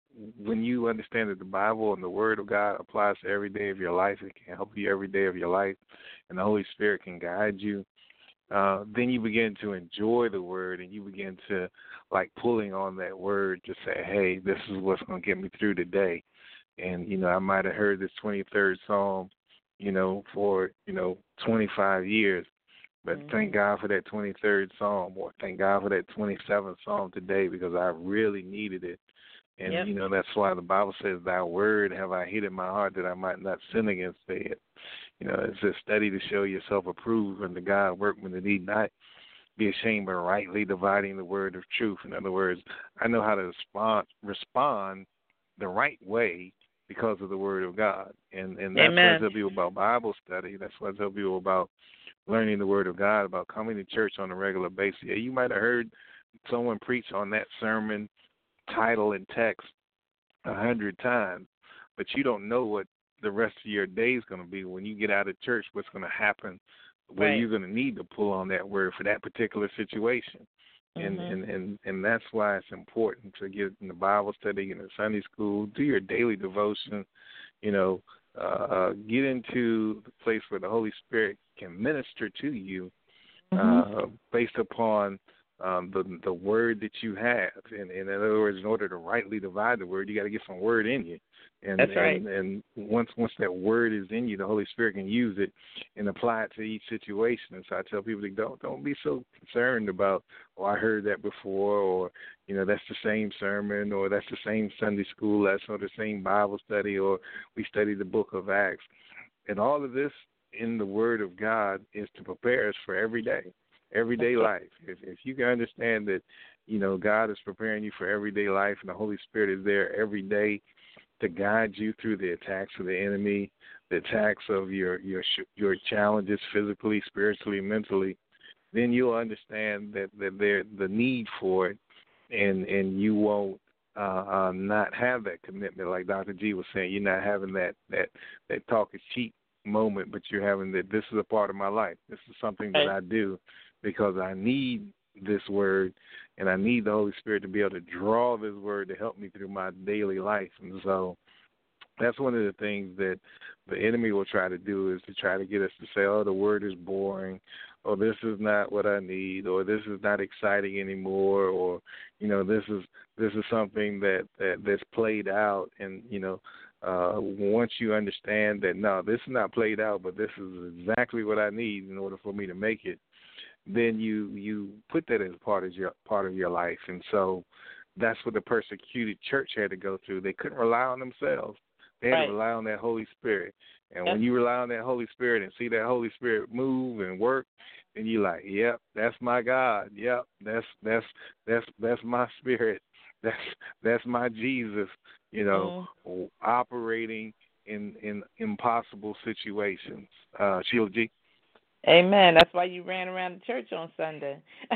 when you understand that the Bible and the Word of God applies to every day of your life, it can help you every day of your life, and the Holy Spirit can guide you, uh, then you begin to enjoy the Word, and you begin to, like, pulling on that Word to say, hey, this is what's going to get me through today. And, you know, I might have heard this twenty-third Psalm, you know, for, you know, twenty-five years, but mm-hmm. thank God for that twenty-third Psalm, or thank God for that twenty-seventh Psalm today, because I really needed it. And, yep. you know, that's why the Bible says, thy word have I hid in my heart that I might not sin against thee. You know, it's a study to show yourself approved unto God, workman that need not be ashamed, but rightly dividing the word of truth. In other words, I know how to respond, respond the right way because of the word of God. And, and that's Amen. what I tell people about Bible study. That's what I tell people about learning the word of God, about coming to church on a regular basis. Yeah, you might have heard someone preach on that sermon title and text a hundred times, but you don't know what the rest of your day is going to be when you get out of church, what's going to happen, where right. you're going to need to pull on that word for that particular situation. Mm-hmm. And, and, and, and that's why it's important to get in the Bible study, in the Sunday school, do your daily devotion, you know, uh, uh, get into the place where the Holy Spirit can minister to you mm-hmm. uh, based upon Um, the the word that you have. And, and in other words, in order to rightly divide the word, you got to get some word in you. And, That's right. And, and once once that word is in you, the Holy Spirit can use it and apply it to each situation. And so I tell people, don't don't be so concerned about, oh, I heard that before, or, you know, that's the same sermon, or that's the same Sunday school lesson, or the same Bible study, or we studied the book of Acts. And all of this in the word of God is to prepare us for every day. Everyday life. If, if you can understand that, you know, God is preparing you for everyday life, and the Holy Spirit is there every day to guide you through the attacks of the enemy, the attacks of your your your challenges physically, spiritually, mentally, then you'll understand that, that there the need for it, and and you won't uh, uh, not have that commitment, like Doctor G was saying. You're not having that that that talk is cheap moment, but you're having that this is a part of my life. This is something that I do because I need this word, and I need the Holy Spirit to be able to draw this word to help me through my daily life. And so that's one of the things that the enemy will try to do, is to try to get us to say, oh, the word is boring, or this is not what I need, or this is not exciting anymore, or, you know, this is this is something that, that that's played out. And, you know, uh, once you understand that, no, this is not played out, but this is exactly what I need in order for me to make it, then you you put that as part of your part of your life. And so that's what the persecuted church had to go through. They couldn't rely on themselves. They had right. to rely on that Holy Spirit. And yep. when you rely on that Holy Spirit and see that Holy Spirit move and work, then you're like, yep, that's my God. Yep, that's that's that's that's my spirit. That's that's my Jesus, you know, mm. operating in in impossible situations. Uh, Sheila G. Amen. That's why you ran around the church on Sunday.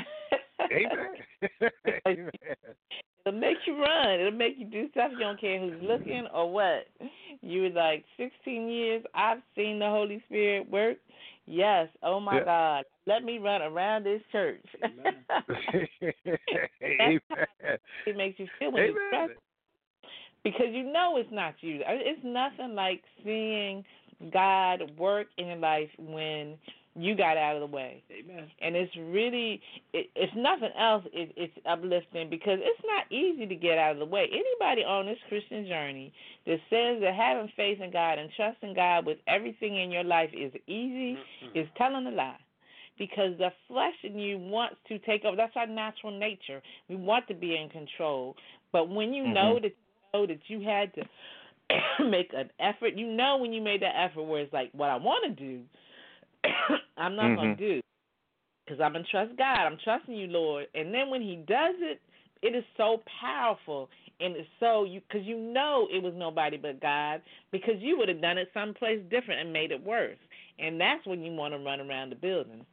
Amen. Amen. It'll make you run. It'll make you do stuff. You don't care who's looking or what. You were like, sixteen years, I've seen the Holy Spirit work. Yes. Oh, my yeah. God. Let me run around this church. Amen. Amen. It makes you feel when Amen. you trust. Because you know it's not you. It's nothing like seeing God work in your life when you got out of the way. Amen. And it's really, it, it's nothing else. It, it's uplifting because it's not easy to get out of the way. Anybody on this Christian journey that says that having faith in God and trusting God with everything in your life is easy mm-hmm. is telling a lie. Because the flesh in you wants to take over. That's our natural nature. We want to be in control. But when you mm-hmm. know that you know that you had to make an effort, you know when you made that effort where it's like, what I want to do, I'm not mm-hmm. going to do, because I'm going to trust God. I'm trusting you, Lord. And then when he does it, it is so powerful. And it's so, you because you know it was nobody but God, because you would have done it someplace different and made it worse. And that's when you want to run around the building.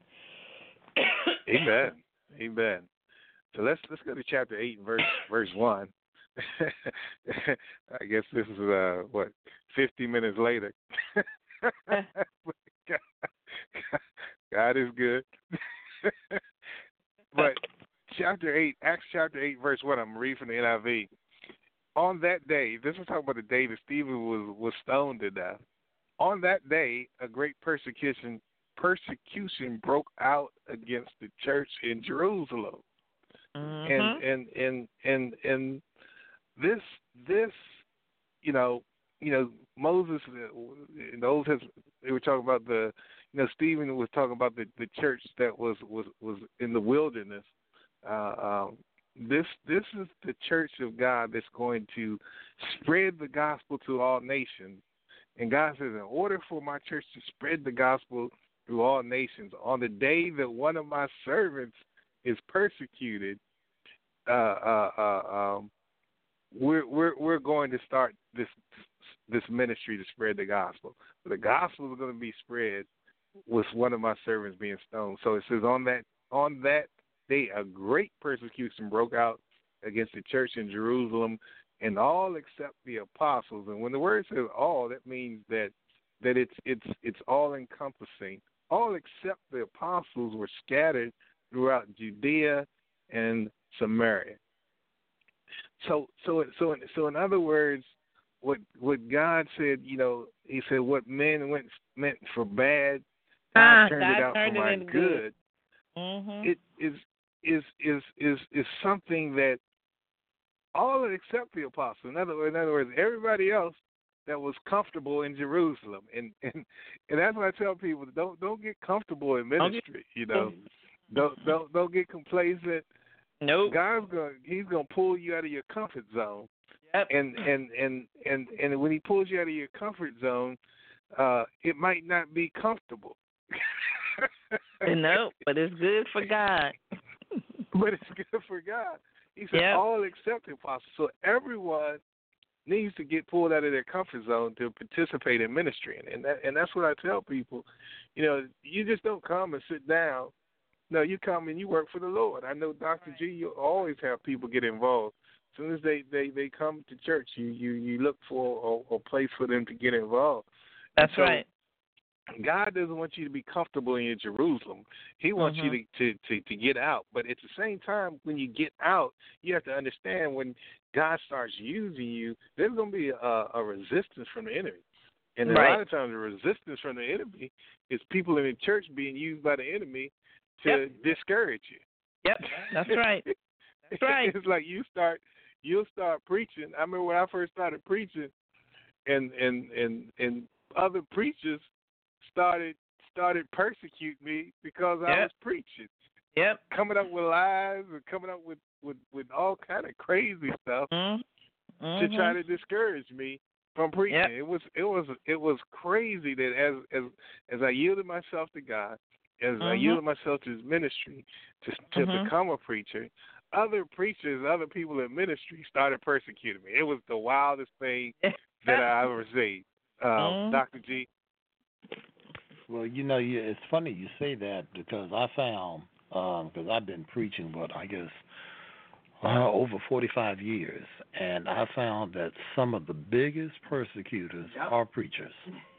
Amen. Amen. So let's let's go to chapter eight, verse verse one. I guess this is uh what fifty minutes later. God, God is good. But chapter eight, Acts chapter eight, verse one. I'm reading from the N I V. on that day, this is talking about the day that Stephen was, was stoned to death. On that day, a great persecution persecution broke out against the church in Jerusalem. Mm-hmm. And and and and and this this you know you know Moses and those has they were talking about the you know Stephen was talking about the, the church that was, was, was in the wilderness. Uh, um, this this is the church of God that's going to spread the gospel to all nations. And God says, in order for my church to spread the gospel through all nations, on the day that one of my servants is persecuted, uh, uh, uh, um, we're we're we're going to start this this ministry to spread the gospel. The gospel is going to be spread with one of my servants being stoned. So it says on that on that day, a great persecution broke out against the church in Jerusalem, and all except the apostles. And when the word says all, that means that that it's it's it's all encompassing. All except the apostles were scattered throughout Judea and Samaria. So so so in, so in other words, what what God said, you know, He said what men went meant for bad, God ah, turned God it out turned for my it good. good. Mm-hmm. It is is is is is something that all except the apostles. In other, in other words, everybody else that was comfortable in Jerusalem, and and, and that's what I tell people: don't don't get comfortable in ministry. You know, don't don't don't get complacent. Nope. God's gonna He's gonna pull you out of your comfort zone. Yep. And and and and and when He pulls you out of your comfort zone, uh, it might not be comfortable. No, but it's good for God. But it's good for God. He said, yep. all except the apostles. So everyone needs to get pulled out of their comfort zone to participate in ministry. And and, that, and that's what I tell people. You know, you just don't come and sit down. No, you come and you work for the Lord. I know Doctor G, you always have people get involved. As soon as they, they, they come to church, you, you, you look for a, a place for them to get involved. That's so, right. God doesn't want you to be comfortable in your Jerusalem. He wants mm-hmm. you to, to, to, to get out. But at the same time, when you get out, you have to understand when God starts using you, there's going to be a, a resistance from the enemy. And right. a lot of times the resistance from the enemy is people in the church being used by the enemy to yep. discourage you. Yep, that's right. That's right. It's like you start, you'll start preaching. I remember when I first started preaching, and and, and, and other preachers started started persecuting me because yep. I was preaching. Yep. Coming up with lies and coming up with, with, with all kind of crazy stuff mm-hmm. to try to discourage me from preaching. Yep. It was it was it was crazy that as as as I yielded myself to God, as mm-hmm. I yielded myself to His ministry to to mm-hmm. become a preacher, other preachers, other people in ministry started persecuting me. It was the wildest thing that I ever seen. Um, mm-hmm. Doctor G. Well, you know, you, it's funny you say that because I found, because um, I've been preaching, what, I guess, uh, over forty-five years, and I found that some of the biggest persecutors yep. are preachers.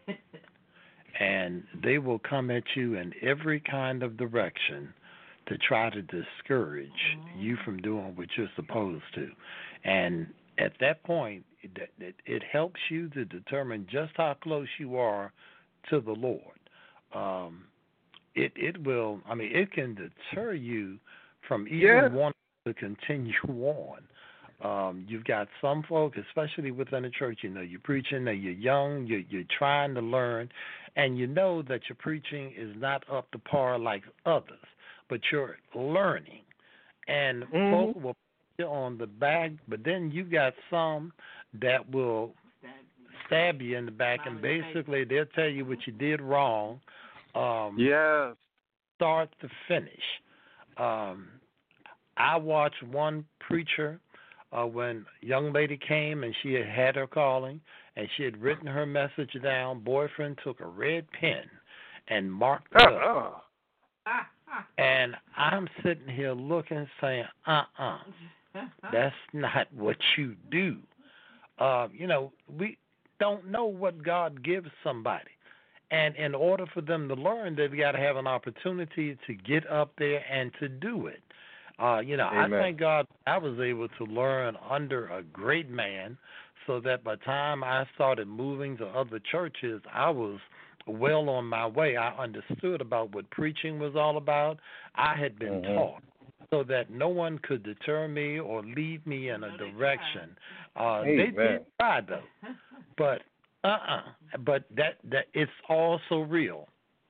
And they will come at you in every kind of direction to try to discourage mm-hmm. you from doing what you're supposed to. And at that point, it, it, it helps you to determine just how close you are to the Lord. Um, it it will, I mean, it can deter you from even yeah. wanting to continue on. Um, you've got some folk, especially within the church, you know, you're preaching, you're young, you're, you're trying to learn, and you know that your preaching is not up to par like others, but you're learning. And mm-hmm. folk will put you on the back, but then you got some that will stab you in the back, and basically they'll tell you what you did wrong. Um, yes. Start to finish. Um, I watched one preacher uh, when a young lady came and she had had her calling and she had written her message down. Boyfriend took a red pen and marked it up. And I'm sitting here looking, saying, uh-uh, that's not what you do. Uh, you know, we don't know what God gives somebody. And in order for them to learn, they've got to have an opportunity to get up there and to do it. Uh, you know, Amen. I thank God I was able to learn under a great man, so that by the time I started moving to other churches, I was well on my way. I understood about what preaching was all about. I had been Mhm. taught, so that no one could deter me or lead me in a direction. Uh, they Amen. did try though, but uh-uh. But that that it's all so real.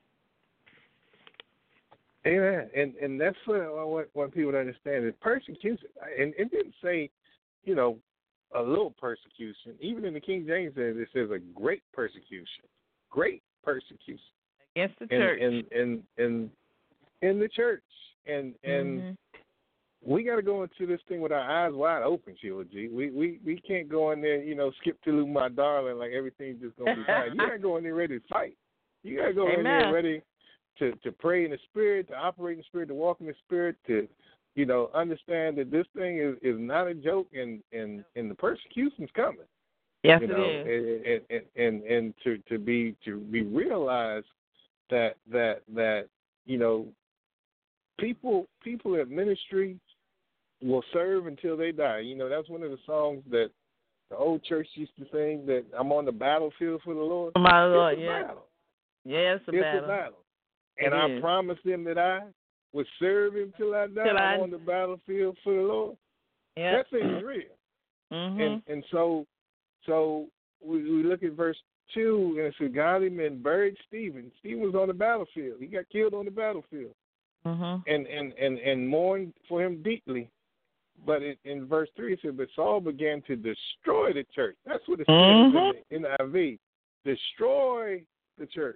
Amen. And and that's what I want, want people to understand is persecution. And it didn't say, you know, a little persecution. Even in the King James, it says a great persecution. Great persecution. Against the in, church. In, in, in, in the church. And and mm-hmm. we got to go into this thing with our eyes wide open, Sheila G. We, we, we can't go in there, you know, skip to my darling, like everything's just going to be fine. You got to go in there ready to fight. You got to go Amen. in there ready to, to pray in the Spirit, to operate in the Spirit, to walk in the Spirit, to, you know, understand that this thing is, is not a joke, and, and, and the persecution's coming. Yes, you know, it is. And, and, and, and to, to be to be realized that that that you know people people in ministry will serve until they die. You know, that's one of the songs that the old church used to sing, that I'm on the battlefield for the Lord. My Lord, it's a yeah. battle. Yeah, it's a it's battle. a battle. And It I is. promised him that I would serve him till I die. Till I- I'm on the battlefield for the Lord. Yeah. That thing's real. Mm-hmm. And and so so we, we look at verse two, and it says, godly men buried Stephen. Stephen was on the battlefield. He got killed on the battlefield. Mm-hmm. And, and, and, and mourned for him deeply. But in, in verse three, it said, but Saul began to destroy the church. That's what it says Mhm. in the N I V. Destroy the church.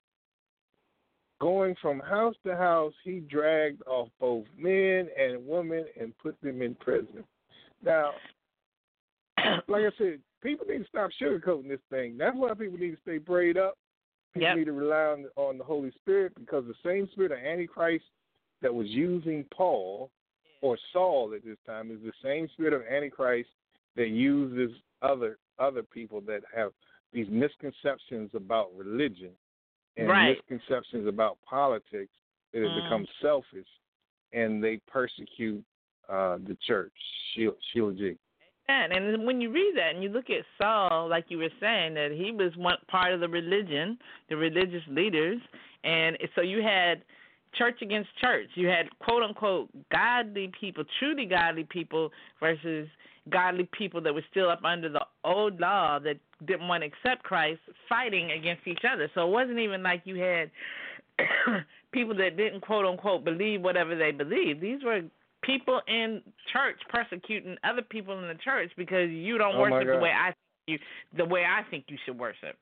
Going from house to house, he dragged off both men and women and put them in prison. Now, like I said, people need to stop sugarcoating this thing. That's why people need to stay prayed up. People Yep. need to rely on, on the Holy Spirit, because the same spirit of Antichrist that was using Paul or Saul at this time is the same spirit of Antichrist that uses other other people that have these misconceptions about religion and Right. misconceptions about politics that have Mm. become selfish, and they persecute uh, the church. Sheila, Sheila G. And, and when you read that and you look at Saul, like you were saying, that he was one part of the religion, the religious leaders, and so you had church against church. You had quote unquote godly people, truly godly people, versus godly people that were still up under the old law that didn't want to accept Christ, fighting against each other. So it wasn't even like you had people that didn't quote unquote believe whatever they believed. These were people in church persecuting other people in the church because you don't Oh, my worship the God. way I think you the way I think you should worship.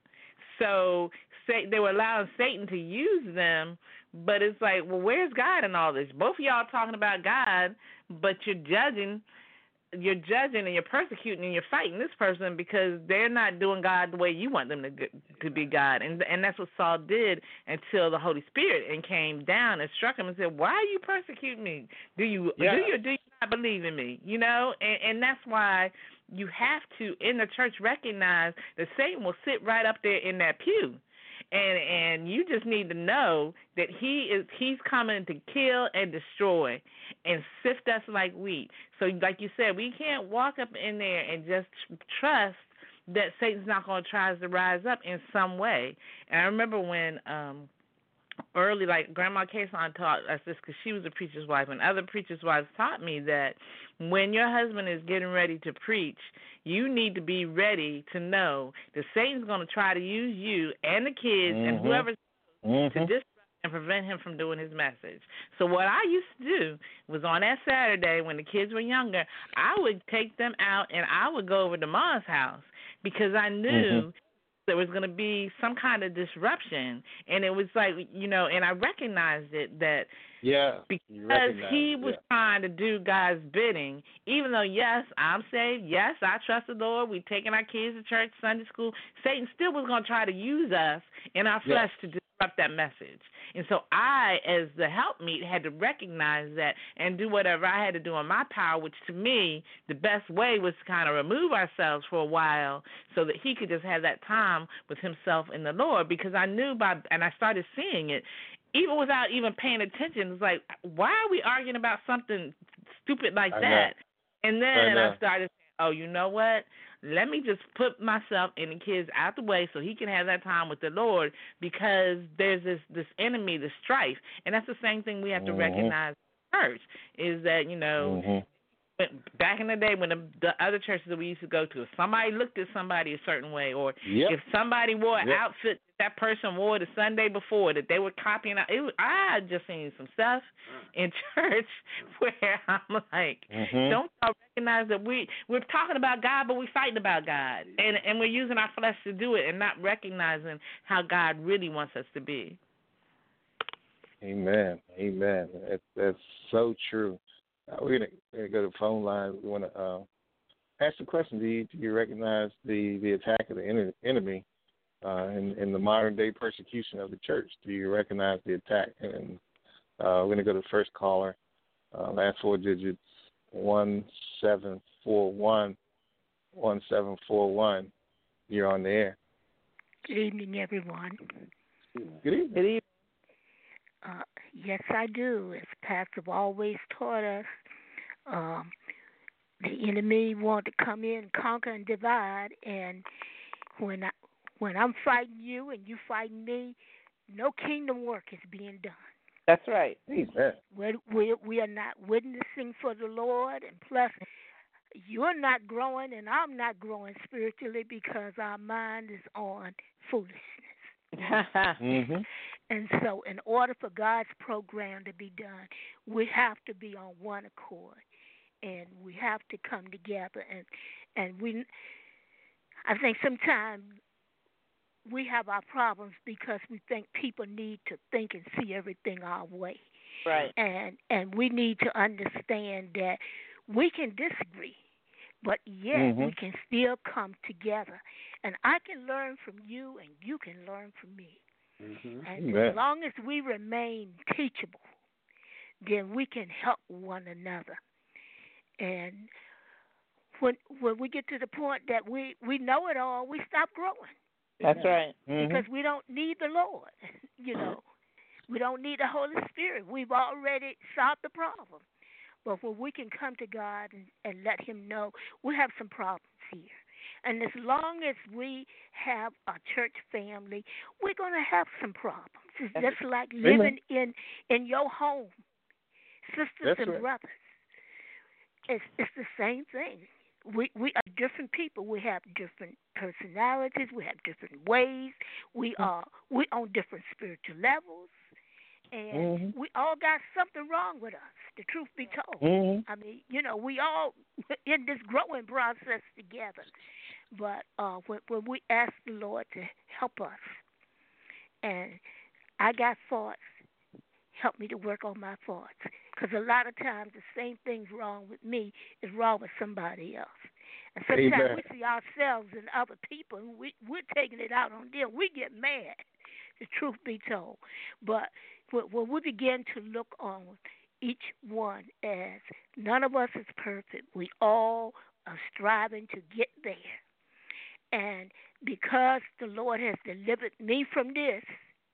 So say, they were allowing Satan to use them, but it's like, well, where's God in all this? Both of y'all talking about God, but you're judging, you're judging and you're persecuting and you're fighting this person because they're not doing God the way you want them to to be God. And and that's what Saul did until the Holy Spirit and came down and struck him and said, why are you persecuting me? Do you Yeah. do you do you not believe in me? You know, and, and that's why you have to in the church recognize that Satan will sit right up there in that pew. And and you just need to know that he is he's coming to kill and destroy and sift us like wheat. So like you said, we can't walk up in there and just trust that Satan's not going to try to rise up in some way. And I remember when um early, like Grandma Kason taught us this because she was a preacher's wife, and other preacher's wives taught me that when your husband is getting ready to preach, you need to be ready to know that Satan's going to try to use you and the kids Mhm. and whoever's Mm-hmm. to disrupt and prevent him from doing his message. So what I used to do was on that Saturday when the kids were younger, I would take them out and I would go over to Ma's house because I knew Mm-hmm. there was going to be some kind of disruption. And it was like, you know, and I recognized it that Yeah. because he was yeah. trying to do God's bidding, even though, yes, I'm saved, yes, I trust the Lord, we've taken our kids to church, Sunday school, Satan still was going to try to use us in our flesh Yeah. to disrupt that message. And so I, as the helpmeet, had to recognize that and do whatever I had to do in my power, which to me, the best way was to kind of remove ourselves for a while so that he could just have that time with himself and the Lord, because I knew by, and I started seeing it, even without even paying attention. It's like, why are we arguing about something stupid like I that. know. And then I, know. I started saying, oh, you know what? Let me just put myself and the kids out the way so he can have that time with the Lord, because there's this this enemy, this strife. And that's the same thing we have to mm-hmm. recognize in church, is that, you know, mm-hmm. back in the day when the, the other churches that we used to go to, if somebody looked at somebody a certain way, or yep. if somebody wore an yep. outfit that person wore the Sunday before, that they were copying out. It was, I had just seen some stuff in church where I'm like, mm-hmm. don't y'all recognize that we, we're talking about God, but we're fighting about God. And, and we're using our flesh to do it and not recognizing how God really wants us to be. Amen. Amen. That's, that's so true. Uh, we're going to go to the phone line. We want to uh, ask the question, do you, do you recognize the, the attack of the enemy uh, in, in the modern-day persecution of the church? Do you recognize the attack? And uh, we're going to go to the first caller. Uh, last four digits, one seven four one, one seven four one. You're on the air. Good evening, everyone. Good evening. Good evening. Uh, yes, I do. As Pastor always taught us, um, the enemy wants to come in, conquer, and divide. And when I, when I'm fighting you and you fighting me, no kingdom work is being done. That's right. Amen. We're, we we are not witnessing for the Lord, and plus, you're not growing, and I'm not growing spiritually because our mind is on foolishness. mm-hmm. And so in order for God's program to be done, we have to be on one accord, and we have to come together. And and we, I think sometimes we have our problems because we think people need to think and see everything our way. Right. And and we need to understand that we can disagree, but yet mm-hmm. we can still come together. And I can learn from you, and you can learn from me. Mm-hmm. And Amen. as long as we remain teachable, then we can help one another. And when when we get to the point that we, we know it all, we stop growing. That's right. Mm-hmm. Because we don't need the Lord. You know, we don't need the Holy Spirit. We've already solved the problem. But when we can come to God and, and let Him know we have some problems here. And as long as we have a church family, we're going to have some problems. It's just like living in, in your home, sisters That's and right. brothers. It's it's the same thing. We we are different people. We have different personalities. We have different ways. We are we on different spiritual levels, and mm-hmm. we all got something wrong with us. The truth be told, mm-hmm. I mean, you know, we all in this growing process together. But uh, when, when we ask the Lord to help us, and I got faults, help me to work on my faults. Because a lot of times the same thing's wrong with me is wrong with somebody else. And sometimes Amen. we see ourselves and other people, and we, we're taking it out on them. We get mad, the truth be told. But when, when we begin to look on each one as none of us is perfect, we all are striving to get there. And because the Lord has delivered me from this,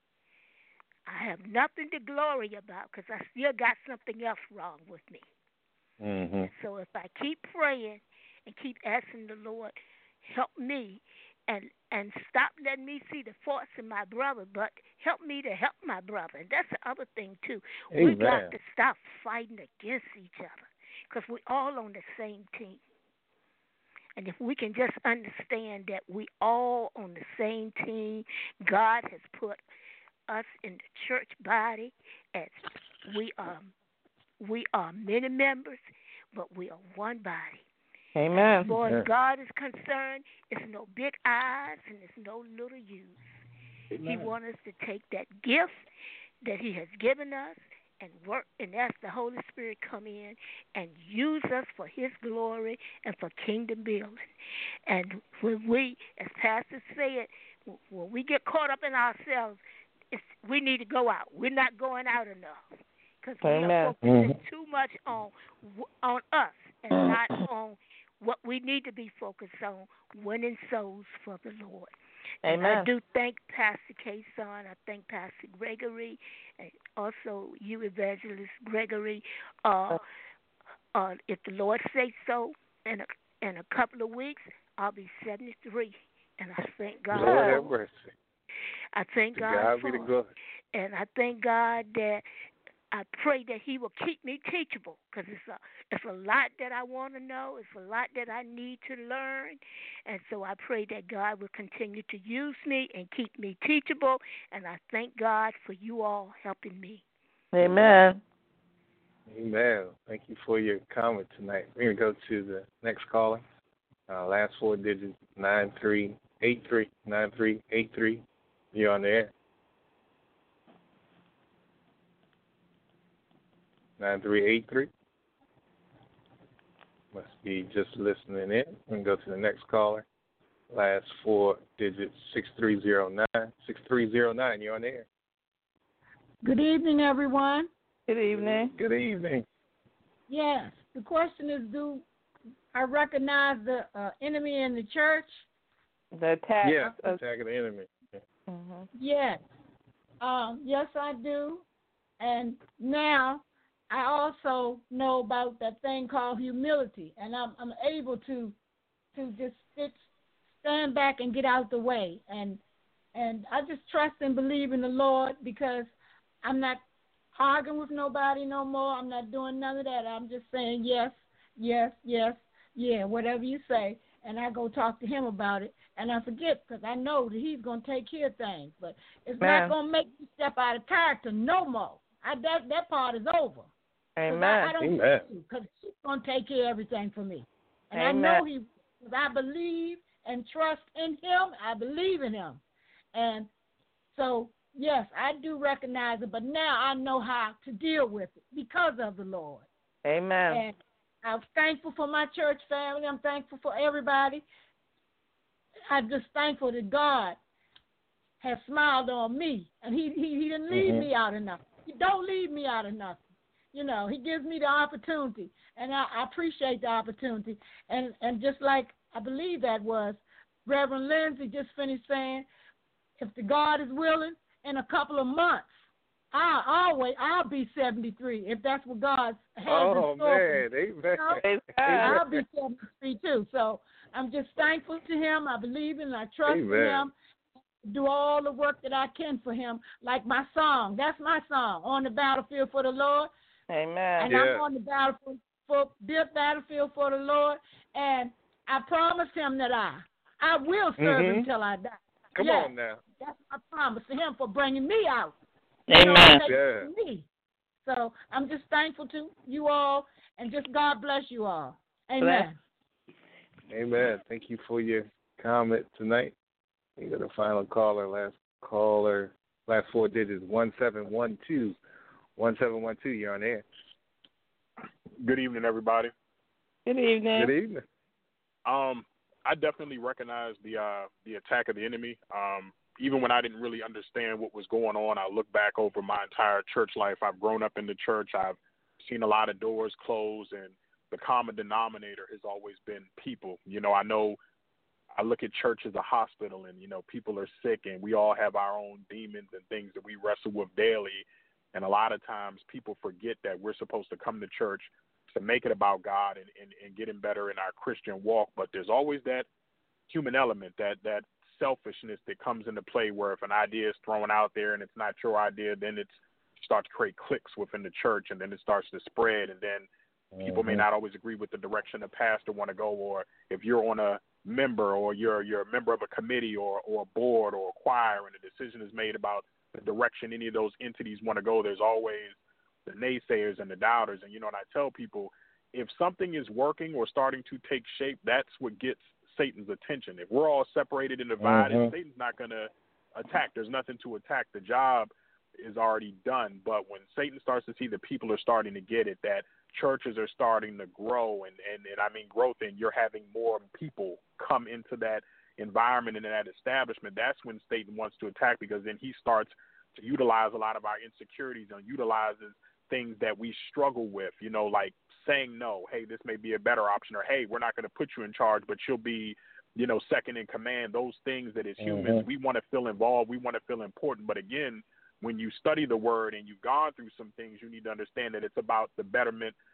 I have nothing to glory about because I still got something else wrong with me. Mm-hmm. So if I keep praying and keep asking the Lord, help me and and stop letting me see the faults in my brother, but help me to help my brother. And that's the other thing, too. Amen. We got to stop fighting against each other because we're all on the same team. And if we can just understand that we all on the same team, God has put us in the church body as we are we are many members, but we are one body. Amen. And as far as God is concerned, it's no big I's and it's no little U's. Amen. He wants us to take that gift that He has given us and work and ask the Holy Spirit come in and use us for His glory and for kingdom building. And when we, as Pastor said, when we get caught up in ourselves, it's, we need to go out. We're not going out enough because we are focusing mm-hmm. too much on on us and not on what we need to be focused on, winning souls for the Lord. Amen. And I do thank Pastor K-Son. I thank Pastor Gregory, and also you, Evangelist Gregory, uh, uh, uh, if the Lord says so, in a, in a couple of weeks, I'll be seventy-three. And I thank God. Lord have mercy. I thank To God, God for be the it. glory. And I thank God that I pray that He will keep me teachable, because it's a, it's a lot that I want to know. It's a lot that I need to learn. And so I pray that God will continue to use me and keep me teachable. And I thank God for you all helping me. Amen. Amen. Thank you for your comment tonight. We're going to go to the next caller. Uh, last four digits, nine three eight three. nine three eight three. You're on the air. nine three eight three. Must be just listening in. We're going to go to the next caller. Last four digits, six three zero nine. six three zero nine, you're on the air. Good evening, everyone. Good evening. Good evening. Yes, the question is, do I recognize the uh, enemy in the church? The attack. Yeah, of, attack of the enemy. mm-hmm. Yes. Um, yes, I do. And now I also know about that thing called humility, and I'm, I'm able to to just sit, stand back and get out the way. And and I just trust and believe in the Lord, because I'm not arguing with nobody no more. I'm not doing none of that. I'm just saying yes, yes, yes, yeah, whatever you say. And I go talk to him about it. And I forget, because I know that he's going to take care of things. But it's Man. not going to make me step out of character no more. I, that, that part is over. Amen. I, I don't Amen. because he's going to take care of everything for me. And Amen. I know he, because I believe and trust in him. I believe in him. And so, yes, I do recognize it, but now I know how to deal with it because of the Lord. Amen. And I'm thankful for my church family. I'm thankful for everybody. I'm just thankful that God has smiled on me, and he, he, he didn't leave Mm-hmm. me out of nothing. He don't leave me out of nothing. You know, he gives me the opportunity, and I, I appreciate the opportunity. And, and just like I believe that was, Reverend Lindsay just finished saying, if the God is willing, in a couple of months, I'll always I'll be seventy-three if that's what God has Oh, in store. man. Amen. Amen. I'll be seventy-three too. So I'm just thankful to him. I believe in him. I trust in Amen. him. Do all the work that I can for him. Like my song. That's my song, On the Battlefield for the Lord. Amen. And Yeah. I'm on the battlefield for the battlefield for the Lord. And I promised him that I I will serve Mhm. him till I die. Come Yes. on now. That's my promise to him for bringing me out. Amen. You know, taking Yeah. me. So I'm just thankful to you all, and just God bless you all. Amen. Amen. Thank you for your comment tonight. We got a final caller. Last caller. Last four digits, one seven one two. one seven one two, you're on air. Good evening, everybody. Good evening. Good evening. Um, I definitely recognize the uh, the attack of the enemy. Um, even when I didn't really understand what was going on, I look back over my entire church life. I've grown up in the church. I've seen a lot of doors close, and the common denominator has always been people. You know, I know I look at church as a hospital, and, you know, people are sick, and we all have our own demons and things that we wrestle with daily. And a lot of times people forget that we're supposed to come to church to make it about God and, and, and getting better in our Christian walk. But there's always that human element, that, that selfishness that comes into play, where if an idea is thrown out there and it's not your idea, then it starts to create cliques within the church, and then it starts to spread. And then people may not always agree with the direction the pastor want to go, or if you're on a member or you're you're a member of a committee or, or a board or a choir, and a decision is made about the direction any of those entities want to go, there's always the naysayers and the doubters. And, you know, and I tell people, if something is working or starting to take shape, that's what gets Satan's attention. If we're all separated and divided, Mhm. Satan's not going to attack. There's nothing to attack. The job is already done. But when Satan starts to see that people are starting to get it, that churches are starting to grow, and, and, and I mean growth, and you're having more people come into that environment and that establishment, that's when Satan wants to attack, because then he starts to utilize a lot of our insecurities and utilizes things that we struggle with, you know, like saying no, hey, this may be a better option, or hey, we're not going to put you in charge, but you'll be, you know, second in command. Those things that as humans, Mhm. we want to feel involved, we want to feel important. But again, when you study the word and you've gone through some things, you need to understand that it's about the betterment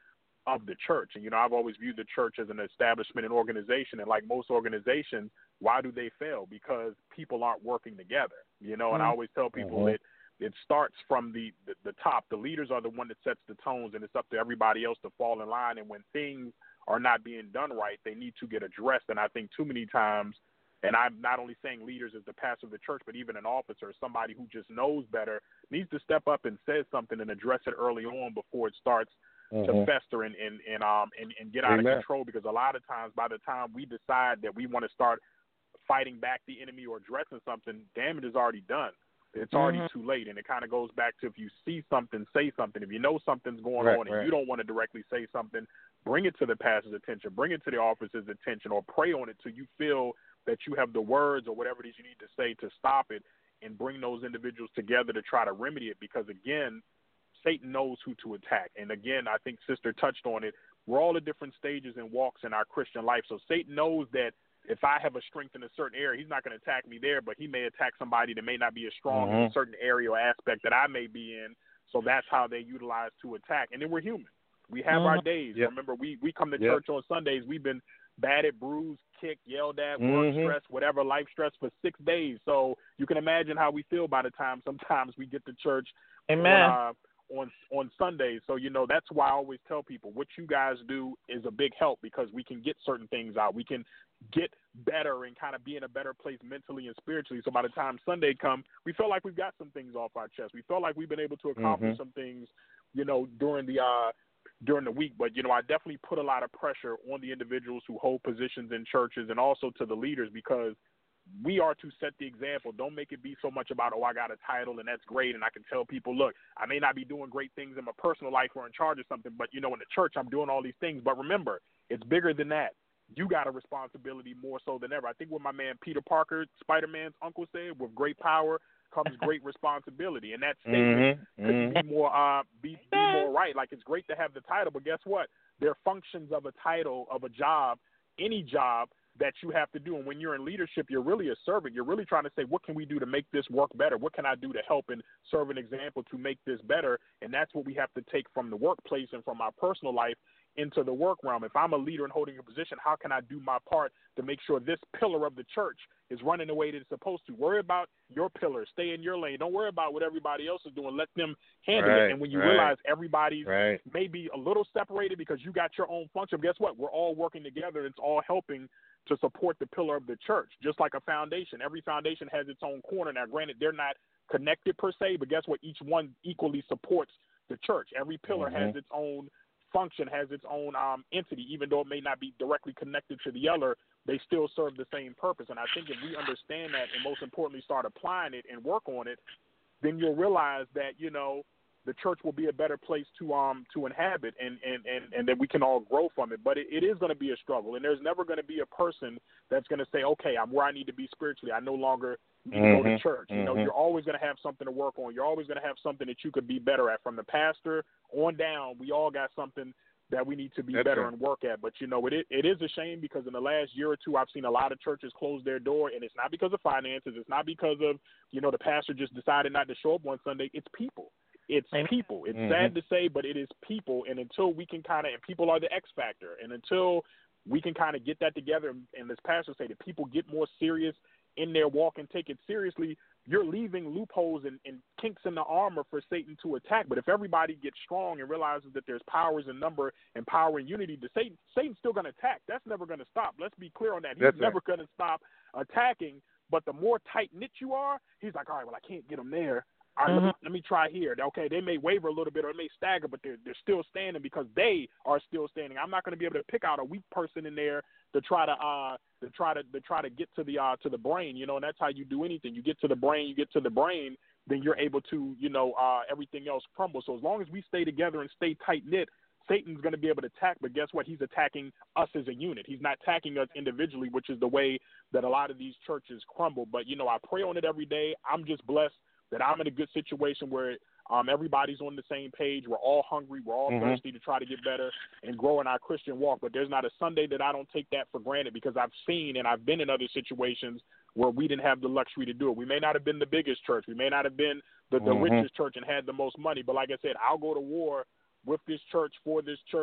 of the church. And, you know, I've always viewed the church as an establishment and organization. And like most organizations, why do they fail? Because people aren't working together, you know, and I always tell people mm-hmm. that it starts from the, the, the top. The leaders are the one that sets the tones, and it's up to everybody else to fall in line. And when things are not being done right, they need to get addressed. And I think too many times, and I'm not only saying leaders as the pastor of the church, but even an officer, somebody who just knows better, needs to step up and say something and address it early on before it starts mm-hmm. to fester and, and, and, um, and, and get out Amen. of control. Because a lot of times by the time we decide that we want to start fighting back the enemy or addressing something, damage is already done. It's already mm-hmm. too late. And it kind of goes back to, if you see something, say something. If you know something's going right, on and right. you don't want to directly say something, bring it to the pastor's attention, bring it to the officer's attention, or pray on it till you feel that you have the words or whatever it is you need to say to stop it, and bring those individuals together to try to remedy it. Because, again, Satan knows who to attack. And, again, I think Sister touched on it. We're all at different stages and walks in our Christian life. So Satan knows that if I have a strength in a certain area, he's not going to attack me there, but he may attack somebody that may not be as strong mm-hmm. in a certain area or aspect that I may be in. So that's how they utilize to attack. And then we're human. We have mm-hmm. our days. Yep. Remember, we, we come to yep. church on Sundays. We've been battered, bruised, kicked, yelled at, mm-hmm. work stress, whatever, life stress for six days. So you can imagine how we feel by the time sometimes we get to church Amen. on, uh, on, on Sundays. So, you know, that's why I always tell people what you guys do is a big help, because we can get certain things out. We can get better and kind of be in a better place mentally and spiritually. So by the time Sunday comes, we feel like we've got some things off our chest. We feel like we've been able to accomplish mm-hmm. some things, you know, during the uh, during the week. But, you know, I definitely put a lot of pressure on the individuals who hold positions in churches, and also to the leaders, because we are to set the example. Don't make it be so much about, oh, I got a title and that's great, and I can tell people, look, I may not be doing great things in my personal life or in charge of something, but, you know, in the church I'm doing all these things. But remember, it's bigger than that. You got a responsibility more so than ever. I think what my man Peter Parker, Spider-Man's uncle, said, with great power comes great responsibility. And that statement mm-hmm. couldn't mm-hmm. be more uh, be, be more right. Like, it's great to have the title, but guess what? There are functions of a title, of a job, any job that you have to do. And when you're in leadership, you're really a servant. You're really trying to say, what can we do to make this work better? What can I do to help and serve an example to make this better? And that's what we have to take from the workplace and from our personal life into the work realm. If I'm a leader and holding a position, how can I do my part to make sure this pillar of the church is running the way that it's supposed to? Worry about your pillar. Stay in your lane. Don't worry about what everybody else is doing. Let them handle right, it. And when you right, realize everybody's right. maybe a little separated because you got your own function, guess what? We're all working together, and it's all helping to support the pillar of the church, just like a foundation. Every foundation has its own corner. Now, granted, they're not connected per se, but guess what? Each one equally supports the church. Every pillar mm-hmm. has its own function, has its own um, entity. Even though it may not be directly connected to the other, they still serve the same purpose. And I think if we understand that, and most importantly start applying it and work on it, then you'll realize that, you know, the church will be a better place to um to inhabit, and, and, and, and that we can all grow from it. But it, it is going to be a struggle, and there's never going to be a person that's going to say, okay, I'm where I need to be spiritually. I no longer need mm-hmm. to go to church. Mm-hmm. You know, you're always going to have something to work on. You're always going to have something that you could be better at. From the pastor on down, we all got something that we need to be That's better right. and work at. But, you know, it it is a shame, because in the last year or two, I've seen a lot of churches close their door, and it's not because of finances. It's not because of, you know, the pastor just decided not to show up one Sunday. It's people. It's people. It's mm-hmm. sad to say, but it is people. And until we can kind of, and people are the X factor, and until we can kind of get that together, and, and as pastors say, that people get more serious in their walk and take it seriously, you're leaving loopholes and, and kinks in the armor for Satan to attack. But if everybody gets strong and realizes that there's powers in number and power in unity, the Satan, Satan's still going to attack. That's never going to stop. Let's be clear on that. He's That's never right. going to stop attacking. But the more tight-knit you are, he's like, all right, well, I can't get them there. All right, mm-hmm. let, me, let me try here. Okay, they may waver a little bit or they may stagger, but they're, they're still standing because they are still standing. I'm not going to be able to pick out a weak person in there to try to uh to try to to try to get to the uh to the brain, you know. And that's how you do anything. You get to the brain, you get to the brain, then you're able to, you know, uh everything else crumbles. So as long as we stay together and stay tight knit, Satan's going to be able to attack. But guess what? He's attacking us as a unit. He's not attacking us individually, which is the way that a lot of these churches crumble. But you know, I pray on it every day. I'm just blessed that I'm in a good situation where um, everybody's on the same page. We're all hungry. We're all mm-hmm. thirsty to try to get better and grow in our Christian walk. But there's not a Sunday that I don't take that for granted, because I've seen and I've been in other situations where we didn't have the luxury to do it. We may not have been the biggest church. We may not have been the, the mm-hmm. richest church and had the most money. But like I said, I'll go to war with this church, for this church,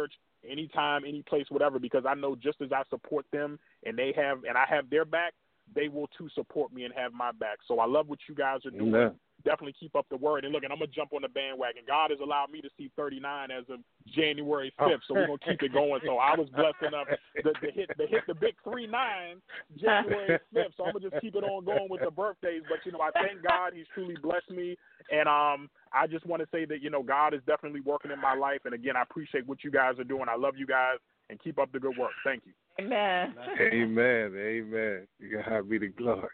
anytime, any place, whatever, because I know just as I support them and they have, and I have their back, they will too support me and have my back. So I love what you guys are doing. Amen. Definitely keep up the word. And look, and I'm going to jump on the bandwagon. God has allowed me to see thirty-nine as of January fifth, so we're going to keep it going. So I was blessed enough to, to, hit, to hit the big three nine January fifth. So I'm going to just keep it on going with the birthdays. But, you know, I thank God he's truly blessed me. And um, I just want to say that, you know, God is definitely working in my life. And, again, I appreciate what you guys are doing. I love you guys, and keep up the good work. Thank you. Amen. Amen. Amen. You God be the glory.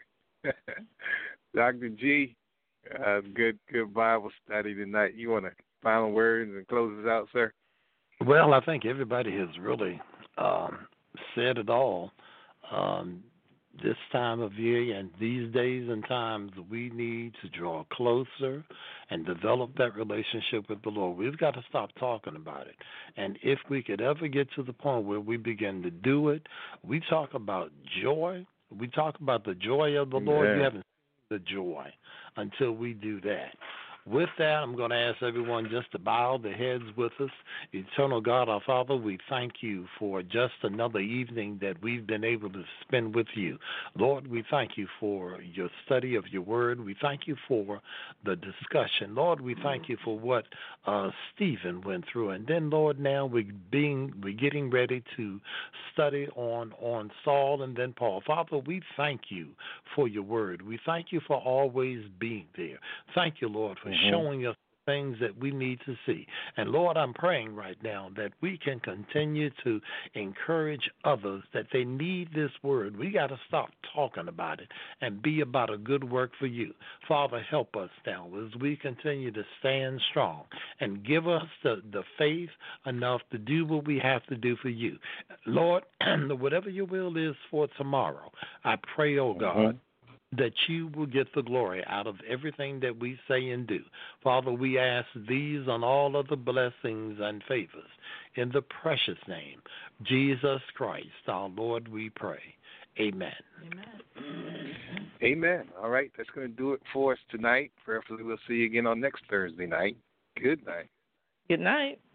Doctor G, uh, good good Bible study tonight. You want to final words and close us out, sir? Well, I think everybody has really um, said it all. Um, this time of year and these days and times, we need to draw closer and develop that relationship with the Lord. We've got to stop talking about it. And if we could ever get to the point where we begin to do it, we talk about joy. We talk about the joy of the Amen. Lord. You haven't seen the joy until we do that. With that, I'm going to ask everyone just to bow their heads with us. Eternal God, our Father, we thank you for just another evening that we've been able to spend with you. Lord, we thank you for your study of your word. We thank you for the discussion. Lord, we thank you for what uh, Stephen went through. And then, Lord, now we're, being, we're getting ready to study on, on Saul and then Paul. Father, we thank you for your word. We thank you for always being there. Thank you, Lord, for mm-hmm. showing us things that we need to see. And, Lord, I'm praying right now that we can continue to encourage others that they need this word. We got to stop talking about it and be about a good work for you. Father, help us now as we continue to stand strong and give us the, the faith enough to do what we have to do for you. Lord, whatever your will is for tomorrow, I pray, oh God, mm-hmm. that you will get the glory out of everything that we say and do. Father, we ask these on all of the blessings and favors. In the precious name, Jesus Christ, our Lord, we pray. Amen. Amen. Amen. All right, that's going to do it for us tonight. Prayerfully, we'll see you again on next Thursday night. Good night. Good night.